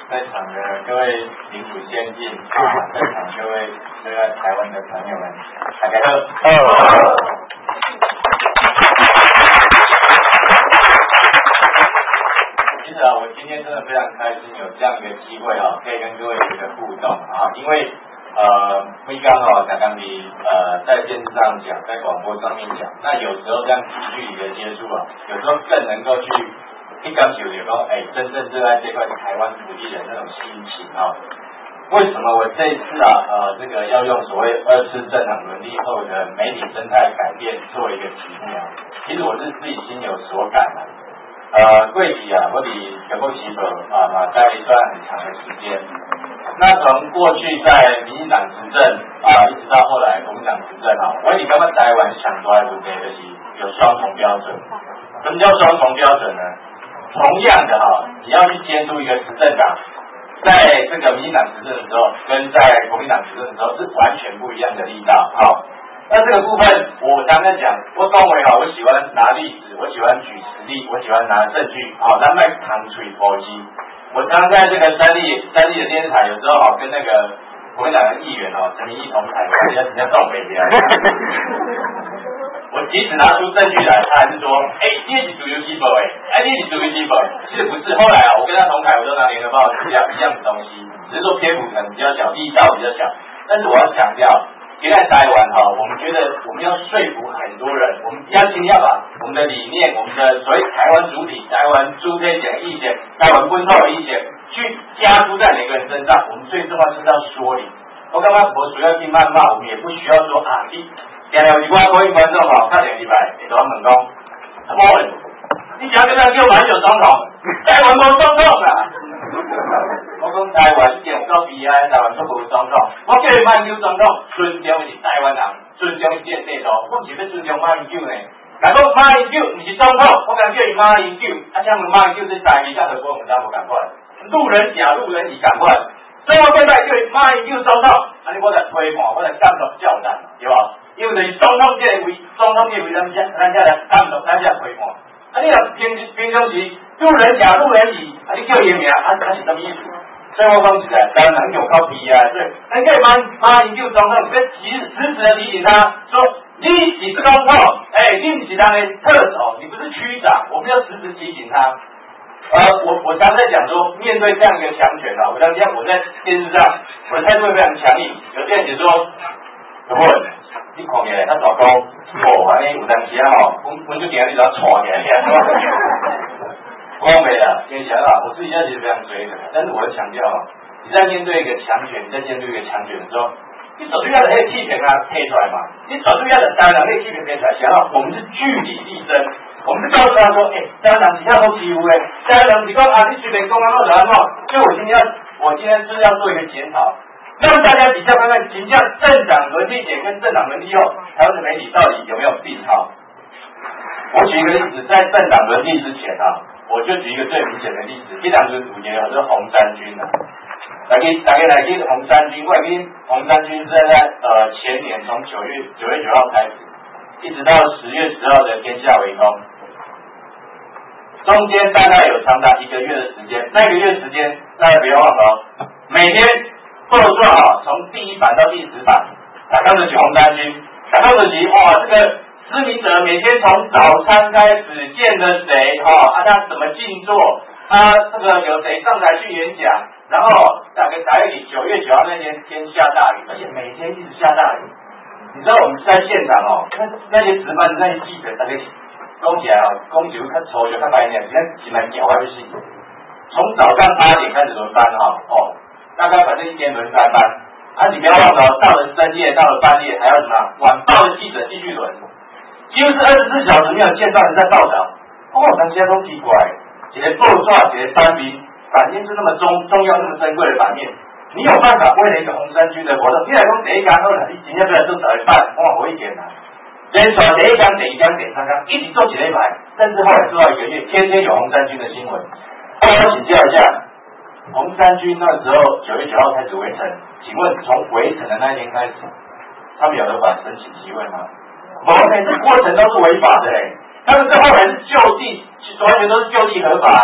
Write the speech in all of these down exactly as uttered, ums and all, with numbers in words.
在场的各位领主先进啊，在场各位热爱台湾的朋友们，大家好。其实啊，我今天真的非常开心有这样一个机会啊，可以跟各位有一个互动啊，因为呃，辉刚哦，才刚你呃在电视上讲，在广播上面讲，那有时候这样近距离的接触啊，有时候更能够去一感受有说，哎，真正热爱这块台湾土地的那种心情啊。为什么我这一次啊，呃，这个要用所谓二次政党轮替后的媒体生态改变做一个题目啊？其实我是自己心有所感啊。呃，贵体啊，我比有够起手啊嘛，待一段很长的时间。那从过去在民进党执政啊，一直到后来国民党执政啊，我你刚刚台湾想出来的就是有双重标准。什么叫双重标准呢？同样的哈、啊，你要去监督一个执政党，在这个民进党执政的时候，跟在国民党执政的时候是完全不一样的力道。好，那这个部分我常常讲，我讲为好，我喜欢拿历史，我喜欢举实例，我喜欢拿证据，好，那卖糖水佛机。我常常在这个三立三立的电视台，有时候好跟那个国民党的议员哦，陈明义同台，人家人家撞北边。我即使拿出证据来，他还是说，哎、欸，你是主流基本哎，哎，你是主流基本。其实不是，后来啊，我跟他同台，我都拿联合报一样一样的东西，只是说篇幅可能比较小，力道比较小。但是我要强调，现在台湾哈，我们觉得我们要说服很多人，我们要尽要把我们的理念，我们的所谓台湾主体、台湾主体的意见、台湾本土的意见，去加诸在每个人身上。我们最重要是要说理。我刚刚我主要去谩骂，我们也不需要说啊，你。今日有一寡各位观众吼，看电视台会同我问讲，某人，你想要叫马英九总统，台湾无总统啦。我讲台湾已经有够悲哀，台湾都无总统。我叫伊马英九总统，尊重是台湾人，尊重是这个制度，我唔是要尊重马英九呢。若讲马英九唔是总统，我敢叫伊马英九，啊，请问马英九这台语才和我们大无共款，路人甲、路人乙共款。所以我现在叫马英九总统，安尼我来推广，我来监督教战，对吧？因为就是总统这个位，总统这个位，咱家咱家来监督，咱家推广。啊，你若平平常时路人甲、路人乙，啊，你叫伊名，啊，他是什么意思？所以我讲起来，当然有够悲哀。对，咱可以马马英九总统，跟实实时的提醒他说，你你是总统，哎，你不是他的特首，你不是区长，我们要时时提醒他。呃，我我常在讲说，面对这样一个强权啊，我常讲我在电视上，我的态度会非常强硬。有些人就说，不过你看起来他老公，哦，安尼有当时啊吼，我我就今日就要吵起来，我讲没了，跟你讲啊，我自己现在其实非常追的，但是我要强调啊，你在面对一个强权，你在面对一个强权的时候，你手对要的那个气权给他推出来嘛，你手对要的当然那个气权推出来，想要我们是据理力争。我们就告诉他说，哎、欸，家长底下都欺负哎，家长你讲啊，你随便公安或者安怎？所以我今天要，我今天就是要做一个检讨，让大家底下看看，评价政党轮替前跟政党轮替后，台湾的媒体到底有没有病号？我举一个例子，在政党轮替之前啊，我就举一个最明显的例子，一党是主角就是红衫军啊，来给大家来给红衫军，我给红衫军是在呃前年从九月九月九号开始，一直到十月十号的天下为公。中间大概有长达一个月的时间，那个月时间大家不要忘了哦，每天报纸啊，从第一版到第十版，打开的是红衫军，打开的是哇，这个施明德每天从早餐开始见了谁哈、哦，啊他怎么静坐，他这个有谁上台去演讲，然后大概大概九月九号那天天下大雨，而且每天一直下大雨，你知道我们在现场哦，那那些值班的那些记者大概。讲起来哦，讲就较粗就较白点，现在是蛮屌还是死。从早上八点开始轮班哈、哦，哦，大概反正一天轮三班。啊，你不要忘了，到了深夜，到了半夜，还要什么？晚报的记者继续轮，几乎是二十四小时没有间断的在报道。哦，大家都奇怪，一个报纸，一个单兵，版面是那么重重要、那么珍贵的版面，你有办法为了一个红衫军的活动，你来讲第一天好了，你今天出来做早一半，哇，我一点啊。连续第一天、第二天、第三天一直做起来，甚至后来做到一个月，天天有红衫军的新闻。我要请教一下，红衫军那时候九月九号开始围城，请问从围城的那一天开始，他们有合法申请席位吗？没有，这过程都是违法的嘞。他们这后来是就地，完全都是就地合法。后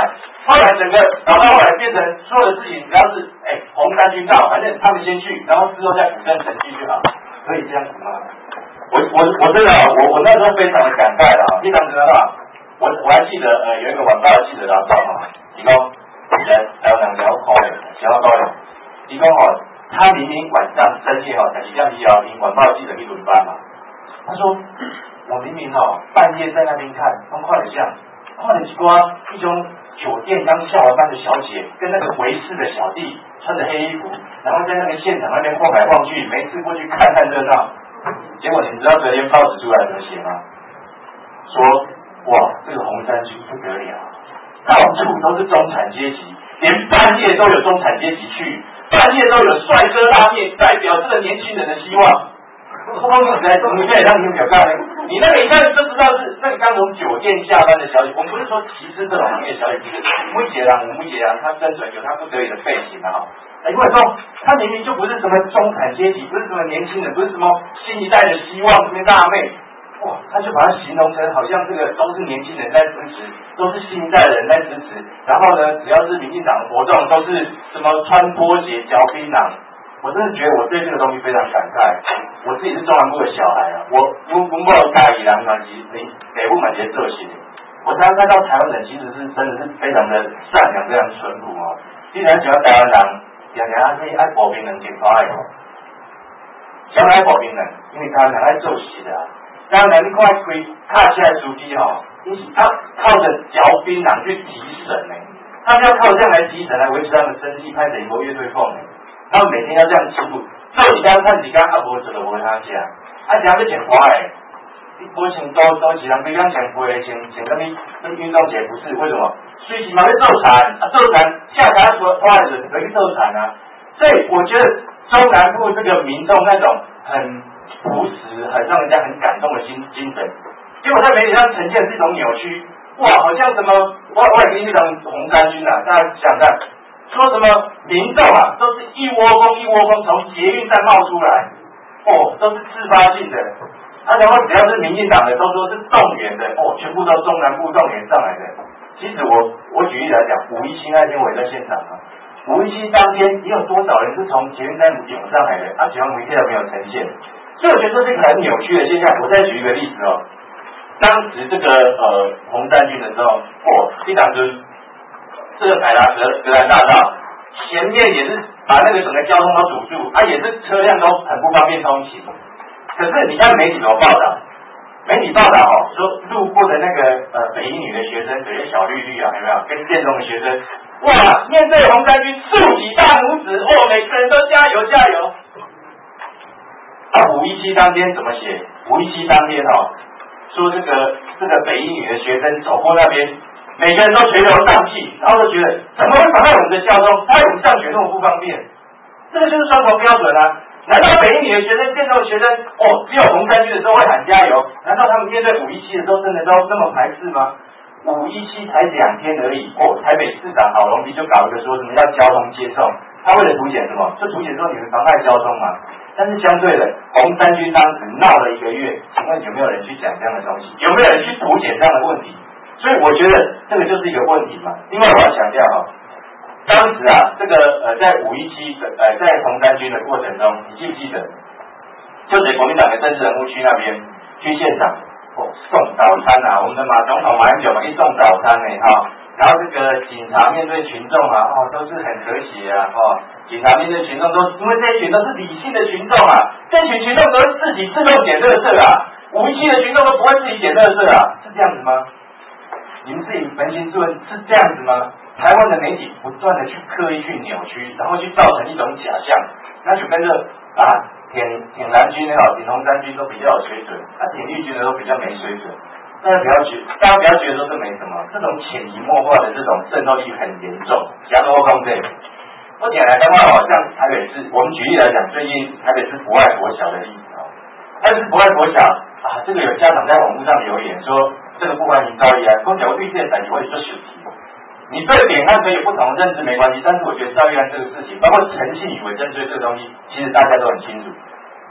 后来整个搞到后来变成所有的事情，只要是哎红三军到，反正他们先去，然后之后再补正程序就好，可以这样子吗？我我我真的我我那时候非常的感慨啦，非常知道啊，我我还记得呃有一个晚报的记者来报嘛，你说来台湾人比较高的，比较高的，你说哦，他明明晚上深夜哦，才几点几要听晚报记者一轮班嘛，他说我明明哦半夜在那边看，刚看了像看了几瓜一种酒店刚下完班的小姐跟那个维士的小弟穿着黑衣服，然后在那个现场那边晃来晃去，没事过去看看热闹。结果你知道昨天报纸出来怎么写吗？说哇，这个红衫军不得了，到处都是中产阶级，连半夜都有中产阶级去，半夜都有帅哥大面代表这个年轻人的希望。我说你在你在让你有看呢？你那个一看就知道是那个刚从酒店下班的小姐。我们不是说歧视这种行业小姐，这个木姐郎、木姐郎，她生存有她不得已的背景啊。哎，因为说她明明就不是什么中产阶级，不是什么年轻人，不是什么新一代的希望，什么大妹，哇，他就把它形容成好像这个都是年轻人在支持，都是新一代的人在支持。然后呢，只要是民进党的活动，都是什么穿拖鞋、嚼槟榔。我真的觉得我对这个东西非常感慨。我自己是中南部的小孩啊，我我我我家里人嘛，其实你北部嘛，这些做事，我常常看到台湾人其实是真的是非常的善良，非常淳朴哦。既然喜欢台湾人，常常可以爱保兵人，挺可爱哦。想爱保兵人，因为台湾人爱做事的啊。台湾人你看开卡车的司机哦，他靠着嚼槟榔去提神呢，他们要靠这样来提神来维持他们生计，派人国乐队凤呢。他们每天要这样吃苦，做几天看几天，啊无做就无他吃，啊这样要捡花诶，你无穿多多几人，比方穿花的，穿穿什么跟运动鞋不是？为什么？随时嘛要做产，啊做产下台花花的人可以做产啊，所以我觉得中南部这个民众那种很朴实、很让人家很感动的精精神，结果在媒体上呈现是一种扭曲，哇，好像什么我我也跟你讲红衫军啊，大家想看。说什么民众啊，都是一窝蜂一窝蜂从捷运站冒出来，哦，都是自发性的。啊，然后只要是民进党的，都说是动员的，哦，全部都中南部动员上来的。其实我我举例来讲，五一七那天我也在现场啊，五一七当天也有多少人是从捷运站涌上来的？啊，只要媒体没有呈现，所以我觉得这是一个很扭曲的现象。我再举一个例子哦，当时这个呃红衫军的时候，哦，一党就是这个凯达格格兰大道前面也是把那个整个交通都堵住，啊，也是车辆都很不方便通行。可是你看媒体怎么报道？媒体报道哦，说路过的那个呃北一女的学生，有些小绿绿啊，有没有？跟建中的学生，哇，面对红衫军竖起大拇指，哦，每个人都加油加油。啊，五一七当天怎么写？五一七当天哦，说这个这个北一女的学生走过那边。每个人都垂头丧气，然后都觉得怎么会妨碍我们的交通？害我们上学那么不方便？这个就是双重标准啊！难道北一女的学生、建中的学生，哦，只有红衫军的时候会喊加油？难道他们面对五一七的时候真的都那么排斥吗？五一七才两天而已，哦，台北市长郝龙斌就搞一个说什么要交通接送，他为了凸显什么？就凸显说你们妨碍交通嘛。但是相对的，红衫军当时闹了一个月，请问有没有人去讲这样的东西？有没有人去凸显这样的问题？所以我觉得这个就是一个问题嘛。另外我要强调哈，当时啊，这个呃在五一七呃在红衫军的过程中，你记不记得？就在国民党的政治人物区那边去现场哦送早餐啊，我们的马总统马英九嘛去送早餐呢哈、哦，然后这个警察面对群众啊哦都是很和谐啊哦，警察面对群众都因为这一群都是理性的群众啊，这群群众都是自己自动捡垃圾啊，五一七的群众都不会自己捡垃圾啊，是这样子吗？你们自己扪心自问是这样子吗？台湾的媒体不断的去刻意去扭曲，然后去造成一种假象，那就跟着啊挺挺蓝军也好，挺红衫军都比较有水准，啊挺绿军的都比较没水准。大家不要觉，大家不要觉得说这没什么，这种潜移默化的这种渗透力很严重。加多方对，我点来的话，好像台北市，我们举例来讲，最近台北市不爱国小的例子啊，台北市不爱国小啊，这个有家长在网络上留言说。这个不欢迎教育啊，空调对这个我也做选题。你对点看可以有不同的认知没关系，但是我觉得教育案这个事情，包括诚信与伪证罪这个东西，其实大家都很清楚。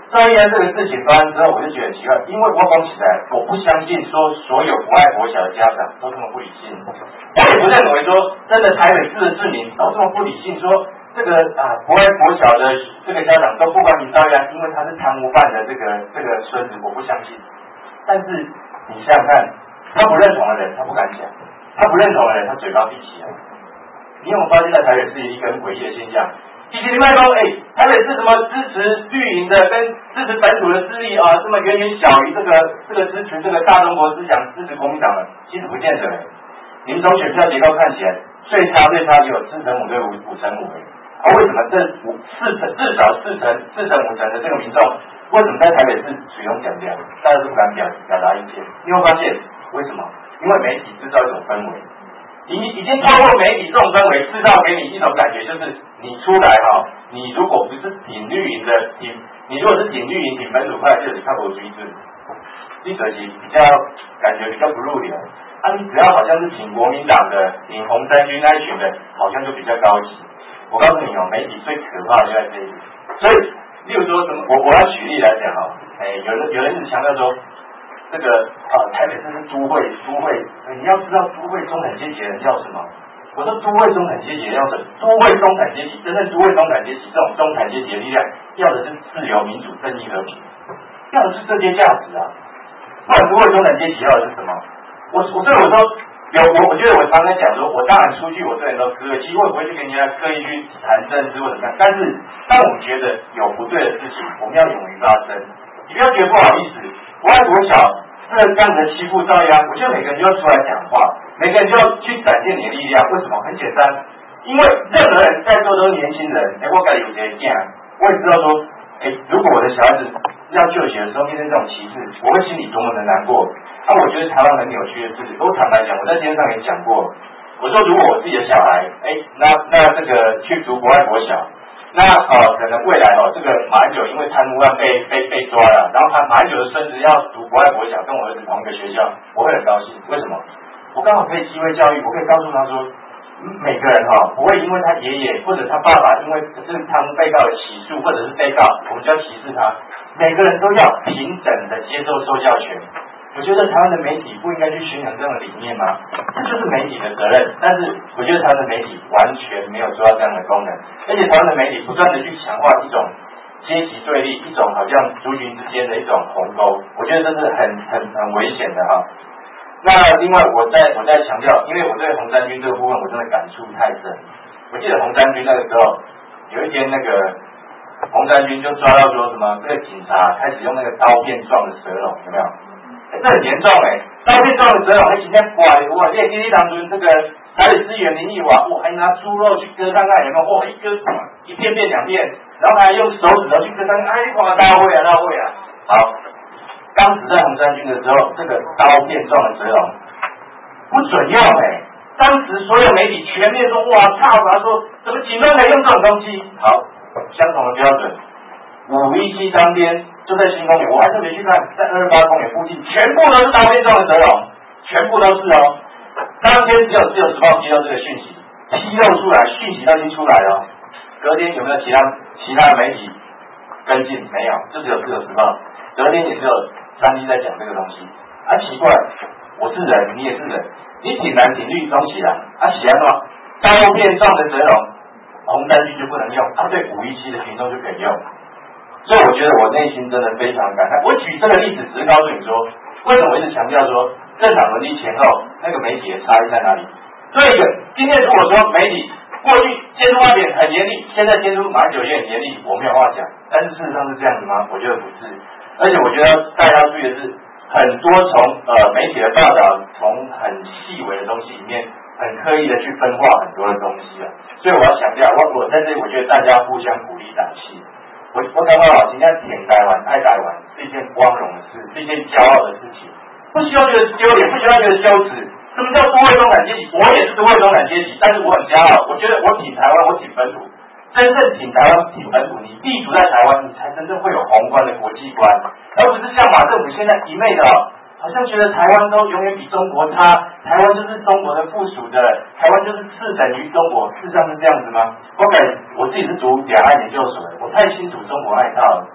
赵一安这个事情发生之后，我就觉得很奇怪，因为我讲起来，我不相信说所有不爱国小的家长都这么不理性，我也不认为说真的台北市的市民都这么不理性，说这个啊不爱国小的这个家长都不管你赵一安，因为他是贪污犯的这个这个孙子，我不相信。但是你想想看，他不认同的人他不敢讲，他不认同的人他嘴巴闭起来。你有没有发现在台北市一个很诡异的现象？以前你卖说，哎，台北市什么支持绿营的跟支持本土的势力啊，这么远远小于这个这个支持这个大中国思想、支持国民党的，其实不见得。你们从选票结构看起来，最差最差也有四成五对五五成五啊，为什么这五四成至少四成四成五成的这个民众，为什么在台北市水龙讲掉，大家都不敢表表达意见？你会发现为什么？因为媒体制造一种氛围。你已经透过媒体这种氛围制造给你一种感觉，就是你出来哈、哦，你如果不是挺绿营的，挺你如果是挺绿营、挺本土派，就是差不多追制，你可惜比较感觉比较不入流。啊，你只要好像是挺国民党的、挺红三军那一群的，好像就比较高级。我告诉你哦，媒体最可怕的就在这里。所以，例如说什么，我我要举例来讲哈、哦，哎，有人有人一直强调说。这个啊，台北市是都会，都会，你要知道都会中产阶级人要什么？我说都会中产阶级要什么？都会中产阶级，真正都会中产阶级这种中产阶级的力量，要的是自由、民主、正义、和平，要的是这些价值啊。不然都会中产阶级要的是什么？我我所以我说有我我觉得我常常讲说，我当然出去我对人都客气，我也不会去跟人家刻意去谈政治或怎么样。但是当我们觉得有不对的事情，我们要勇于发声，你不要觉得不好意思。不爱国小这样子的欺负遭殃，我觉得每个人就要出来讲话，每个人就要去展现你的力量。为什么？很简单，因为任何人在座都是年轻人，哎，我感觉有些见，我也知道说，哎，如果我的小孩子要就学的时候面对这种歧视，我会心里多么的难过。啊，我觉得台湾很扭曲的是，我坦白讲，我在电视上也讲过，我说如果我自己的小孩，哎，那那这个去读国外国小。那呃，可能未来哦，这个马英九因为贪污案被被被抓了，然后他马英九的孙子要读国外国小，跟我儿子同一个学校，我会很高兴。为什么？我刚好可以机会教育，我可以告诉他说，每个人哈、哦、不会因为他爷爷或者他爸爸因为是贪污被告的起诉或者是被告，我们就要歧视他。每个人都要平等的接受受教权。我觉得台湾的媒体不应该去宣扬这样的理念吗？这就是媒体的责任。但是我觉得台湾的媒体完全没有做到这样的功能，而且台湾的媒体不断的去强化一种阶级对立，一种好像族群之间的一种鸿沟，我觉得这是很很很危险的哈。那另外我再我再强调，因为我对红三军这个部分我真的感触太深。我记得红三军那个时候有一天那个红三军就抓到说什么，这个警察开始用那个刀片状的蛇笼，有没有？欸、这很严重哎、欸，刀片状的蛇笼，哎，今天哇哇，这今天当中这个台北市议员林义华，哇，还拿猪肉去割看看有没有，哇，一割一片片两片，然后还用手指头去割看看，哎，哇，大会啊大会啊！好，当时在红三军的时候，这个刀片状的蛇笼不准用哎、欸，当时所有媒体全面说，哇操，他说怎么警方可以用这种东西？好，相同的标准，五一七当天。就在新公园，我还特别去看，在二二八公园附近，全部都是刀片状的蛇笼，全部都是哦。当天只有自由时报披露这个讯息，披露出来，讯息都已经出来了。隔天有没有其他其他的媒体跟进？没有，就只有自由时报。隔天也只有三立在讲这个东西。啊，奇怪，我是人，你也是人，你挺蓝挺绿都起来，啊，喜欢吗？刀片状的蛇笼，红三军就不能用，啊，对五一七的群众就可以用。所以我觉得我内心真的非常感慨。我举这个例子只是告诉你说，为什么我一直强调说政党轮替前后那个媒体的差异在哪里？所以今天如果说媒体过去监督那边很严厉，现在监督马英九也很严厉，我没有话讲。但是事实上是这样子吗？我觉得不是。而且我觉得大家要注意的是，很多从呃媒体的报道，从很细微的东西里面，很刻意的去分化很多的东西啊。所以我要强调，我我在这里，我觉得大家互相鼓励打气。我我感觉好，今天挺台湾、爱台湾是一件光荣的事，是一件骄傲的事情，不需要觉得丢脸，不需要觉得羞耻。什么叫都会中产阶级？我也是都会中产阶级，但是我很骄傲。我觉得我挺台湾，我挺本土。真正挺台湾、挺本土，你立足在台湾，你才真正会有宏观的国际观，而不是像马政府现在一昧的，好像觉得台湾都永远比中国差，台湾就是中国的附属的，台湾就是次等于中国。事实上是这样子吗？我感我自己是读两岸研究所的，我太清楚中国那一套了。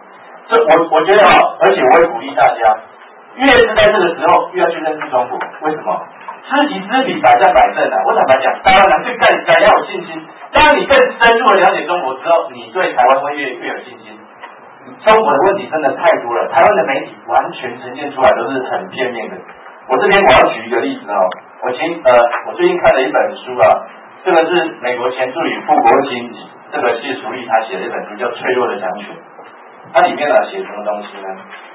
这我我觉得啊，而且我会鼓励大家，越是在这个时候越要去认识中国。为什么？知己知彼，百战百胜啊！我坦白讲，台湾人对更更要有信心。当你更深入的了解中国之后，你对台湾会越越有信心。中国的问题真的太多了，台湾的媒体完全呈现出来都是很片面的。我这边我要举一个例子哦，我前呃我最近看了一本书啊，这个是美国前助理副国务卿这个谢淑丽他写的一本书叫《脆弱的强权》，它里面呢写什么东西呢？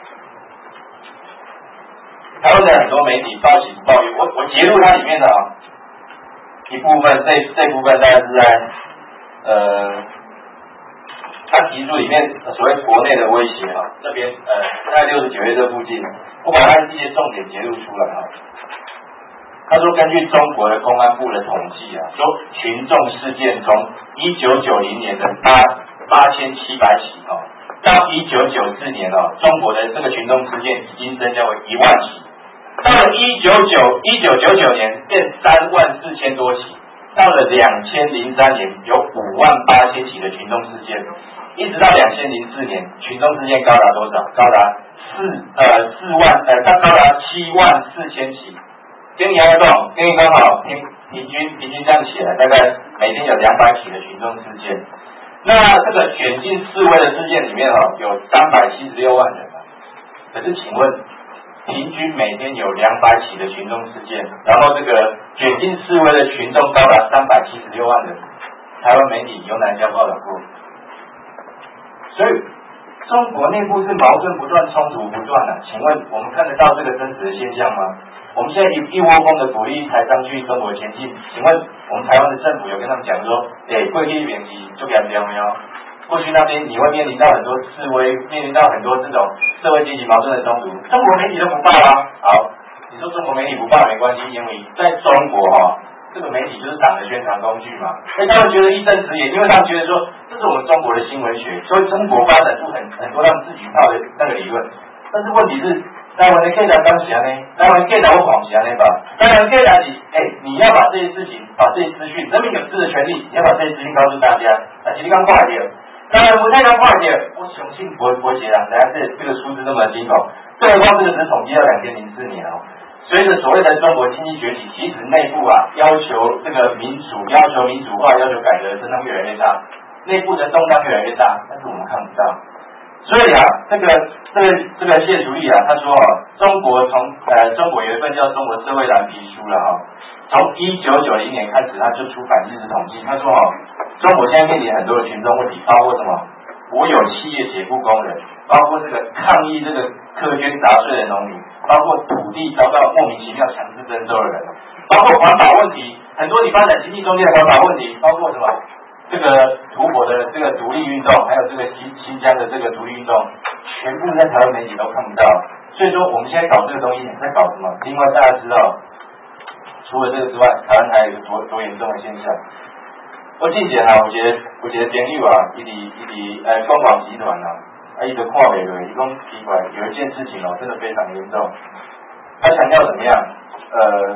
台湾的很多媒体报喜不报忧，我我截录它里面的啊一部分，这这部分大概是在呃。他提出里面所谓国内的威胁啊，这边呃大概六十九页这附近，我把它一些重点揭露出来啊。他说，根据中国的公安部的统计啊，说群众事件从一九九零年的八八千七百起啊，到一九九四年啊，中国的这个群众事件已经增加为一万起，到了一九九一九九九年变三万四千多起，到了两千零三年有五万八千起的群众事件。一直到两千零四年，群众事件高达多少？高达四呃四万呃，它高达七万四千起。跟你还有懂？跟你刚好平平均平均这样起来，大概每天有两百起的群众事件。那这个卷进示威的事件里面哦，有三百七十六万人啊。可是请问，平均每天有两百起的群众事件，然后这个卷进示威的群众高达三百七十六万人，台湾媒体有哪家报道过？所以中国内部是矛盾不断、冲突不断的、啊。请问我们看得到这个真实的现象吗？我们现在一一窝蜂的鼓励台商去中国前进，请问我们台湾的政府有跟他们讲说，哎，过去一边是就严重没有？过去那边你会面临到很多示威，面临到很多这种社会阶级矛盾的冲突，中国媒体都不报啊。好，你说中国媒体不报没关系，因为在中国哈、哦。这个媒体就是党的宣传工具嘛，所以他们觉得一正直言，因为他们觉得说这是我们中国的新闻学，所以中国发展出很很多他们自己套的那个理论。但是问题是，台湾的 K 台当前呢，台湾 K 台我广前呢吧，台湾 K 台是，哎，你要把这些事情，把这些资讯，人民有知的权利，你要把这些资讯告诉大家，啊，其实刚快点，当然不太刚快点，我相信博博杰啊，大家这这个数字这么惊恐，更何况这个只统计到两千零四年哦。随着所谓的中国经济崛起，其实内部啊要求这个民主、要求民主化、要求改革的声浪越来越大，内部的动荡越来越大，但是我们看不到。所以啊，这个这个这个谢淑丽啊，他说啊，中国从呃中国有一份叫《中国社会蓝皮书》了哈，从一九九零年开始，他就出版日子统计，他说啊，中国现在面临很多的群众问题，包括什么？国有企业解雇工人，包括这个抗议这个课捐杂税的农民，包括土地遭到莫名其妙强制征收的人，包括环保问题，很多你发展经济中间的环保问题，包括什么这个吐蕃的这个独立运动，还有这个新新疆的这个独立运动，全部在台湾媒体都看不到。所以说我们现在搞这个东西在搞什么？另外大家知道，除了这个之外，台湾还有一个多多严重的现象。我之前啊，我觉得我觉得朋友啊，伊伫伊伫呃光广集团啊，啊伊就看袂落，伊讲奇怪，有一件事情哦，真的非常严重。他强调怎么样？呃，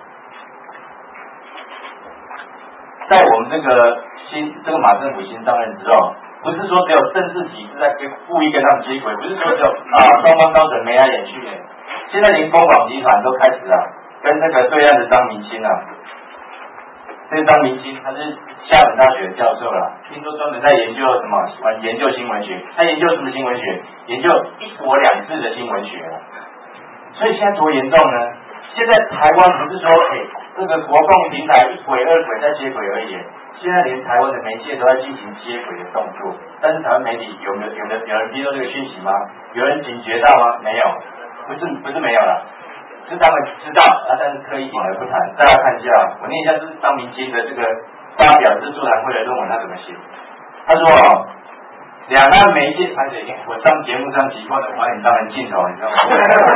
在我们这个新这个马政府新上任之后，不是说只有政治体制在跟故意跟他们接轨，不是说只有啊双方高层眉来眼去的，现在连光广集团都开始啊，跟那个对岸的张明星啊。这张明星他是厦门大学的教授啦，听说专门在研究什么？研究新闻学。他研究什么新闻学？研究一国两制的新闻学啦。所以现在多严重呢？现在台湾不是说，哎，这个国共平台一轨二轨在接轨而已，现在连台湾的媒介都在进行接轨的动作。但是台湾媒体有没有有没有有人接到这个讯息吗？有人警觉到吗？没有，不是不是没有了。是他们知道啊，但是刻意隐而不谈。大家看一下，我念一下，这是张明星的这个发表这座谈会的论文，他怎么写？他说哦，两岸媒介，拍谁？我上节目上习惯的把你当成镜头，你知道吗？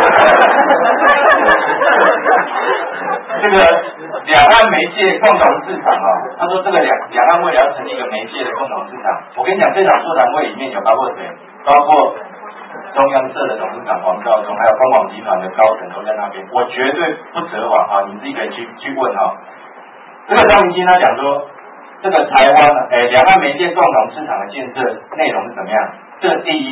这个两岸媒介共同市场啊、哦，他说这个两两岸为了要成立一个媒介的共同市场，我跟你讲，这场座谈会里面有包括谁？包括中央社的董事长黄兆忠，还有凤凰集团的高层都在那边，我绝对不扯谎啊！你自己可以去去问啊。这个张明星他讲说，这个台湾诶两岸媒介共同市场的建设内容是怎么样？这个第一，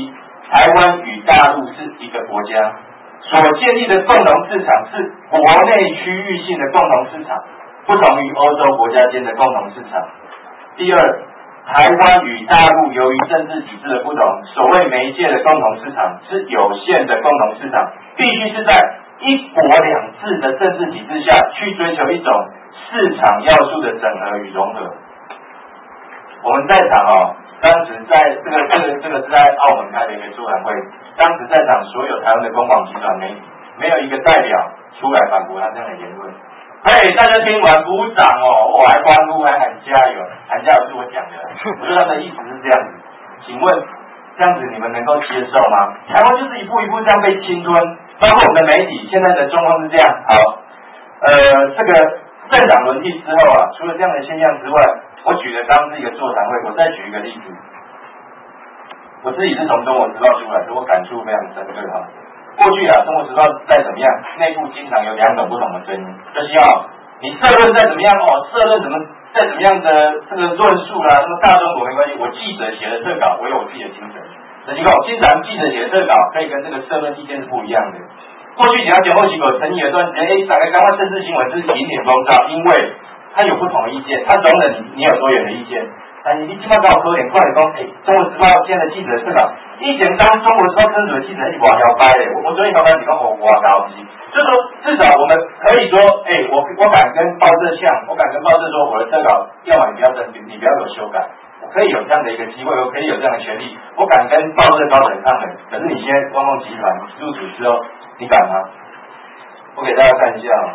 台湾与大陆是一个国家，所建立的共同市场是国内区域性的共同市场，不同于欧洲国家间的共同市场。第二，台湾与大陆由于政治体制的不同，所谓媒介的共同市场是有限的共同市场，必须是在一国两制的政治体制下去追求一种市场要素的整合与融合。我们在场哦，当时在这个这个这个是在澳门开的一个座谈会，当时在场所有台湾的公广集团媒体，没有一个代表出来反驳他这样的言论。嘿，大家听完鼓掌哦，我还欢呼，还喊加油，喊加油是我讲的，我觉得他的意思是这样子。请问这样子你们能够接受吗？台湾就是一步一步这样被侵吞，包括我们的媒体，现在的状况是这样。好，呃，这个政党轮替之后啊，除了这样的现象之外，我举的刚是一个座谈会，我再举一个例子。我自己是从中国时报出来，所以我感触非常深刻哈。过去啊，中国时报再怎么样，内部经常有两种不同的声音，就是要你社论再怎么样哦，社论怎么再怎么样的这个论述啦、啊，什么大中国没关系，我记者写的特稿，我有我自己的精神。就是讲，经常记者写的特稿可以跟这个社论意见是不一样的。过去几条节目机构曾经有一段时间，哎，大概刚刚政治新闻是引点风骚，因为他有不同的意见，他容忍你你有多元的意见。但你起码搞可怜，快点讲，哎，中国时报现在的记者特稿，以前当中国时报科主的记者是外摇摆的，我我昨天刚刚你讲我我高级，就是说至少我们可以说，哎，我我敢跟报社像，我敢跟报社说我的特稿，要么你不要登，你不要有修改。我可以有这样的一个机会，我可以有这样的权利，我敢跟报社高层抗衡。可是你现在汪汪集团入主之后，你敢吗？我给大家看一下哦，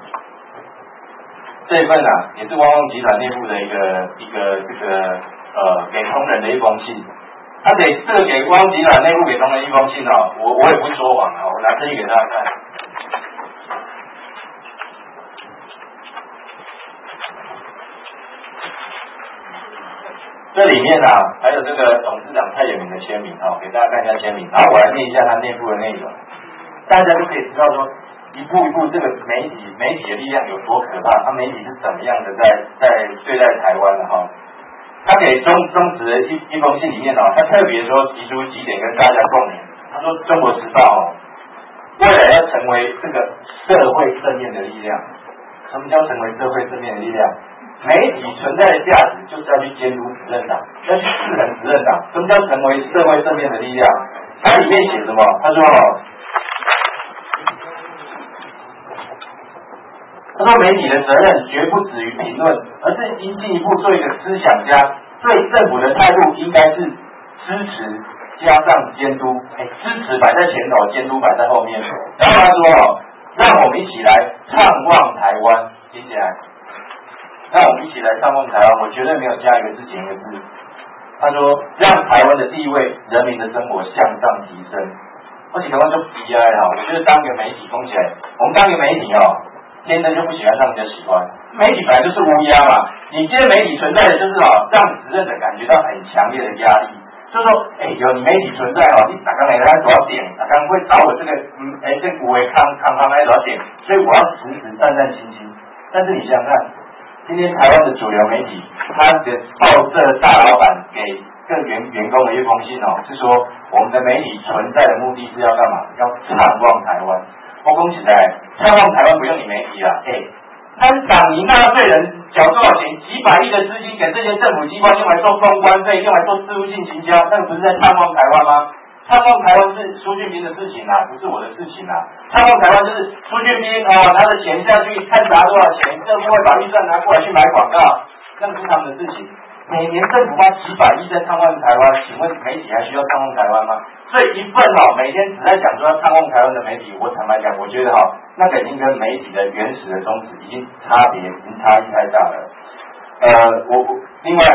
这一份啊，也是汪汪集团内部的一个一个这个呃给同仁的一封信。他给这个给汪汪集团内部给同仁一封信哦，我我也不说谎啊，我拿这里给大家看。这里面啊，还有这个董事长蔡衍明的签名啊、哦，给大家看一下签名，然后我来念一下他内部的内容，大家就可以知道说，一步一步这个媒体媒体的力量有多可怕，他媒体是怎么样的在在对待台湾的哈、哦。他给中中职的一一封信里面哦，他特别说提出几点跟大家共鸣。他说，《中国时报》哦，未来要成为这个社会正面的力量。什么叫成为社会正面的力量？媒体存在的价值就是要去监督执政党，要去制衡执政党。什么叫成为社会正面的力量？它里面写什么？他说哦，他说媒体的责任绝不止于评论，而是应进一步做一个思想家。对政府的态度应该是支持加上监督，哎，支持摆在前头，监督摆在后面。然后他说哦，让我们一起来畅望台湾，听起来。让我们一起来畅望台湾，我绝对没有加一个字减一个字。他说，让台湾的地位、人民的生活向上提升。而且台湾就比啊哈，我觉得当个媒体封起来，我们当个媒体哦，天生就不喜欢让人家喜欢。媒体本来就是乌鸦嘛，你今天媒体存在的就是哦，让执政者感觉到很强烈的压力。就是说，哎，有你媒体存在哦，你打刚来他多少点，打刚会找我这个嗯，哎，这股为康康康来多少点，所以我要时时战战兢兢。但是你想想看。今天台湾的主流媒体，他的报社大老板给各员员工的一封信哦，是说我们的媒体存在的目的是要干嘛？要畅望台湾。我讲起来，畅望台湾不用你媒体啦，哎、欸，他党你纳税人缴多少钱？几百亿的资金给这些政府机关用来做公关费，用来做事务性行销，那个不是在畅望台湾吗？畅望台湾是苏俊斌的事情啊，不是我的事情啊。畅望台湾就是苏俊斌啊、哦，拿着钱下去看砸多少钱，政府会把预算拿过来去买广告，那个是他们的事情。每年政府花几百亿在畅望台湾，请问媒体还需要畅望台湾吗？所以一份哦，每天只在讲说要畅望台湾的媒体，我坦白讲，我觉得哈、哦，那个已经跟媒体的原始的宗旨已经差别，已经差异太大了。呃，我我另外。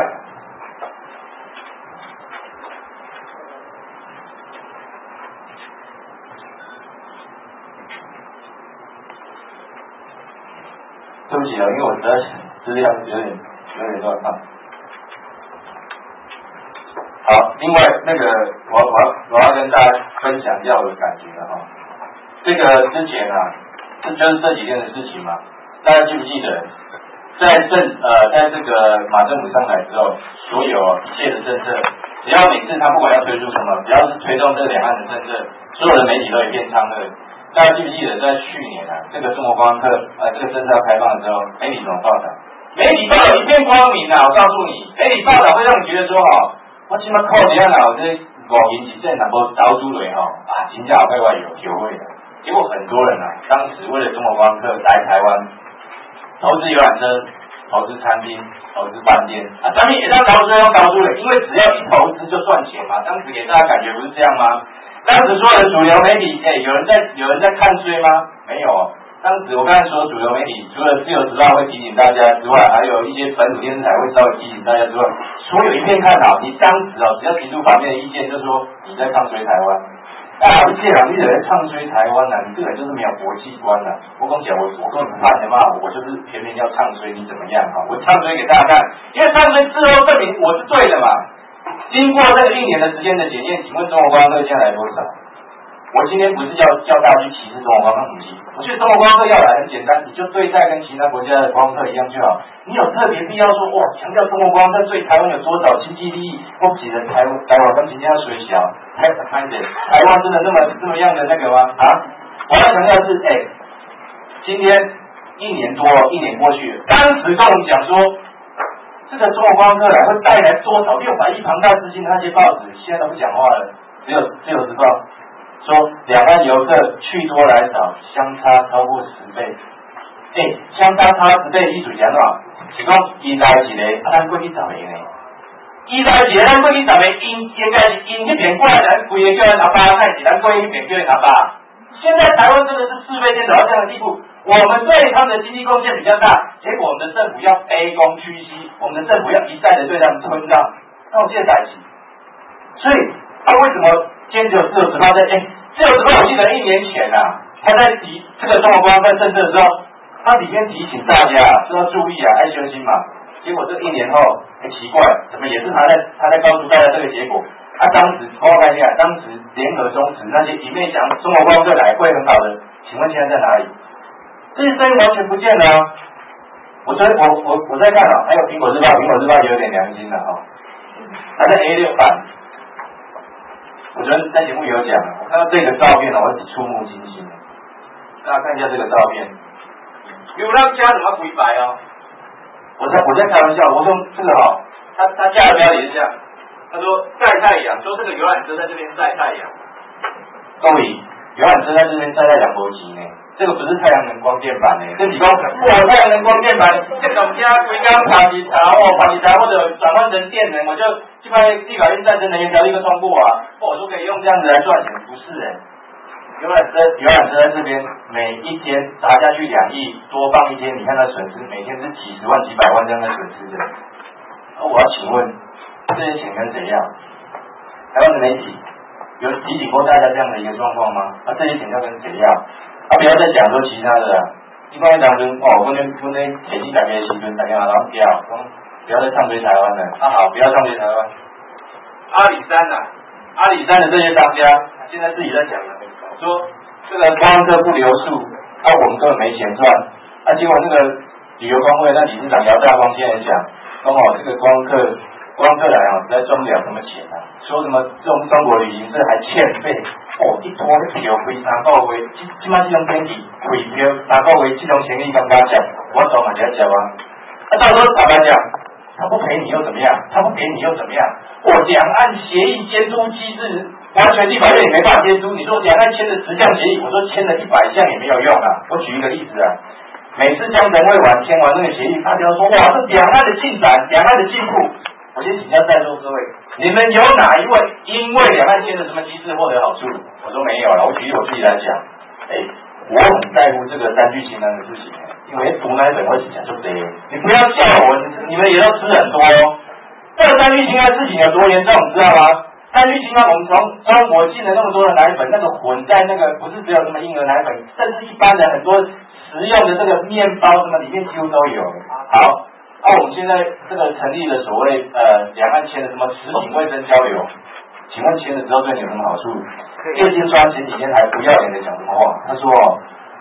对不起啊，因为我实在是资料有点有点乱啊。好，另外那个我我要我要跟大家分享一下我的感觉了哈。这个之前啊，这就是这几天的事情嘛。大家记不记得，在政呃在这个马政府上台之后，所有一切的政策只要每次他不管要推出什么，只要是推动这个两岸的政策，所有的媒体都一片唱和。大家记不记得在去年啊，这个中国观光客呃这个政策要开放的时候，媒体怎么报道？媒体报道一片光明啊！我告诉你，媒体报道会让你觉得说哦，我起码靠一下脑，这五年级这哪波倒出来哈啊，真正对我有体会的。结果很多人啊，当时为了中国观光客来台湾，投资游览车、投资餐厅、投资饭店啊，咱们也让高追要高出来，因为只要一投资就赚钱嘛。当时给大家感觉不是这样吗？当时所有的主流媒体，哎、欸，有人在有人在看衰吗？没有。当时我刚才说主流媒体，除了自由时报会提醒大家之外，还有一些本土电视台会稍微提醒大家之外，所有一片看好。你当时哦，只要提出反面的意见，就说你在唱衰台湾。啊，不是啊，你在唱衰台湾呐、啊，你这个人就是没有国际观呐、啊。我跟你讲，我我根本不怕你骂我，我就是偏偏要唱衰你怎么样哈？我唱衰给大家看，因为唱衰之后证明我是对的嘛。经过这个一年的时间的检验，请问中国观光客现在来多少？我今天不是叫叫大家去歧视中国观光客，我觉得中国观光客要来很简单，你就对待跟其他国家的观光客一样就好。你有特别必要说哇，强调中国观光客对台湾有多少经济利益？我记得台湾台湾跟今天要水小，台台的台湾真的那么这么样的那个吗？啊，我要强调的是，哎、欸，今天一年多一年过去了，当时跟我们讲说。这个中国观光客来会带来多少六百亿庞大资金的那些报纸，现在都不讲话了，只有自由时报说两岸游客去多来少，相差超过十倍。哎、欸，相差差十倍的意思是怎样？是讲伊来一个，啊，咱过去十个呢？伊来一个，咱过去十个，因应该是因那边过来，咱规个叫咱阿爸，那是咱过去那边叫咱阿爸。现在台湾真的是是非颠倒到这样的地步。我们对他们的经济贡献比较大，结果我们的政府要卑躬屈膝，我们的政府要一再的对他们吞让，那我记得在一起。所以，他、啊、为什么今天只有自由时报在？哎，自由时报我记得一年前啊，他在提这个中国观光客政策的时候，他里面提醒大家说要注意啊，爱修心嘛。结果这一年后，很奇怪，怎么也是他在他在告诉大家这个结果。他、啊、当时帮我看一下，当时联合中时那些一面讲中国观光客来会很好的，请问现在在哪里？这些声音完全不见了、啊。我昨天我我我在看啊，还有苹果日报，苹果日报也有点良心了哈、哦。它在 A 六版，我昨天在节目也有讲，我看到这个照片呢，我触目惊心。大家看一下这个照片，有让家怎么回白哦？我在我在开玩笑，我说这个哈、哦，他他家的标题是这样，他说晒太阳，说这个游览车在这边晒太阳。各位，游览车在这边晒太阳多急呢？这个不是太阳能光电板呢，这你讲哇，太阳能光电板，这个我们家回家爬起茶哦，爬起茶或者转换成电能，我就去拍地法院战争能源条例就通过啊，我说可以用这样子来赚钱，不是哎，游览车游览车在这边每一天砸下去两亿，多放一天，你看它损失每天是几十万、几百万这样的损失的。那我要请问，这些钱跟谁要？台湾的媒体有提醒过大家这样的一个状况吗？那、啊、这些钱要跟谁要？啊，不要再讲说其他的啦。一般讲说，哦，我那我那铁西改变的新闻打电话，然后不要，不要再唱衰台湾了。啊好，不要唱衰台湾。阿里山呐、啊，阿里山的这些商家现在自己在讲了，说这个观光客不留宿，啊我们根本没钱赚。啊结果那个旅游工会那理事长姚大光现在讲，说哦这个观光客观光客来啊，实在赚不了什么钱啊，说什么这种中国旅行社还欠费。哦，一拖那票飞三个月，即即摆这种天气，退票三个月，这种生意敢敢讲？我做嘛就要讲啊。啊，到时候坦白讲，他不赔你又怎么样？他不赔你又怎么样？我两岸协议监督机制，完全立法院也没办法监督。你说两岸签的十项协议，我说签了一百项也没有用啊。我举一个例子啊，每次江晨会完签完那个协议，大家说哇，这两岸的进展，两岸的进步。我先请教在座各位，你们有哪一位因为两岸签的什么机制获得好处？我说没有了。我举例我自己来讲，哎，我很在乎这个单据清单的事情，因为读奶粉会讲就这样，你不要笑我，你们也都吃很多哦。这个单据清单事情有多严重，你知道吗？单据清单我们从中国进了那么多的奶粉，那个混在那个不是只有什么婴儿奶粉，甚至一般的很多食用的这个面包什么里面几乎都有。好。啊，我们现在这个成立了所谓呃两岸签的什么食品卫生交流，请问签了之后对你有什么好处？叶金川前几天还不要脸的讲什么话？他说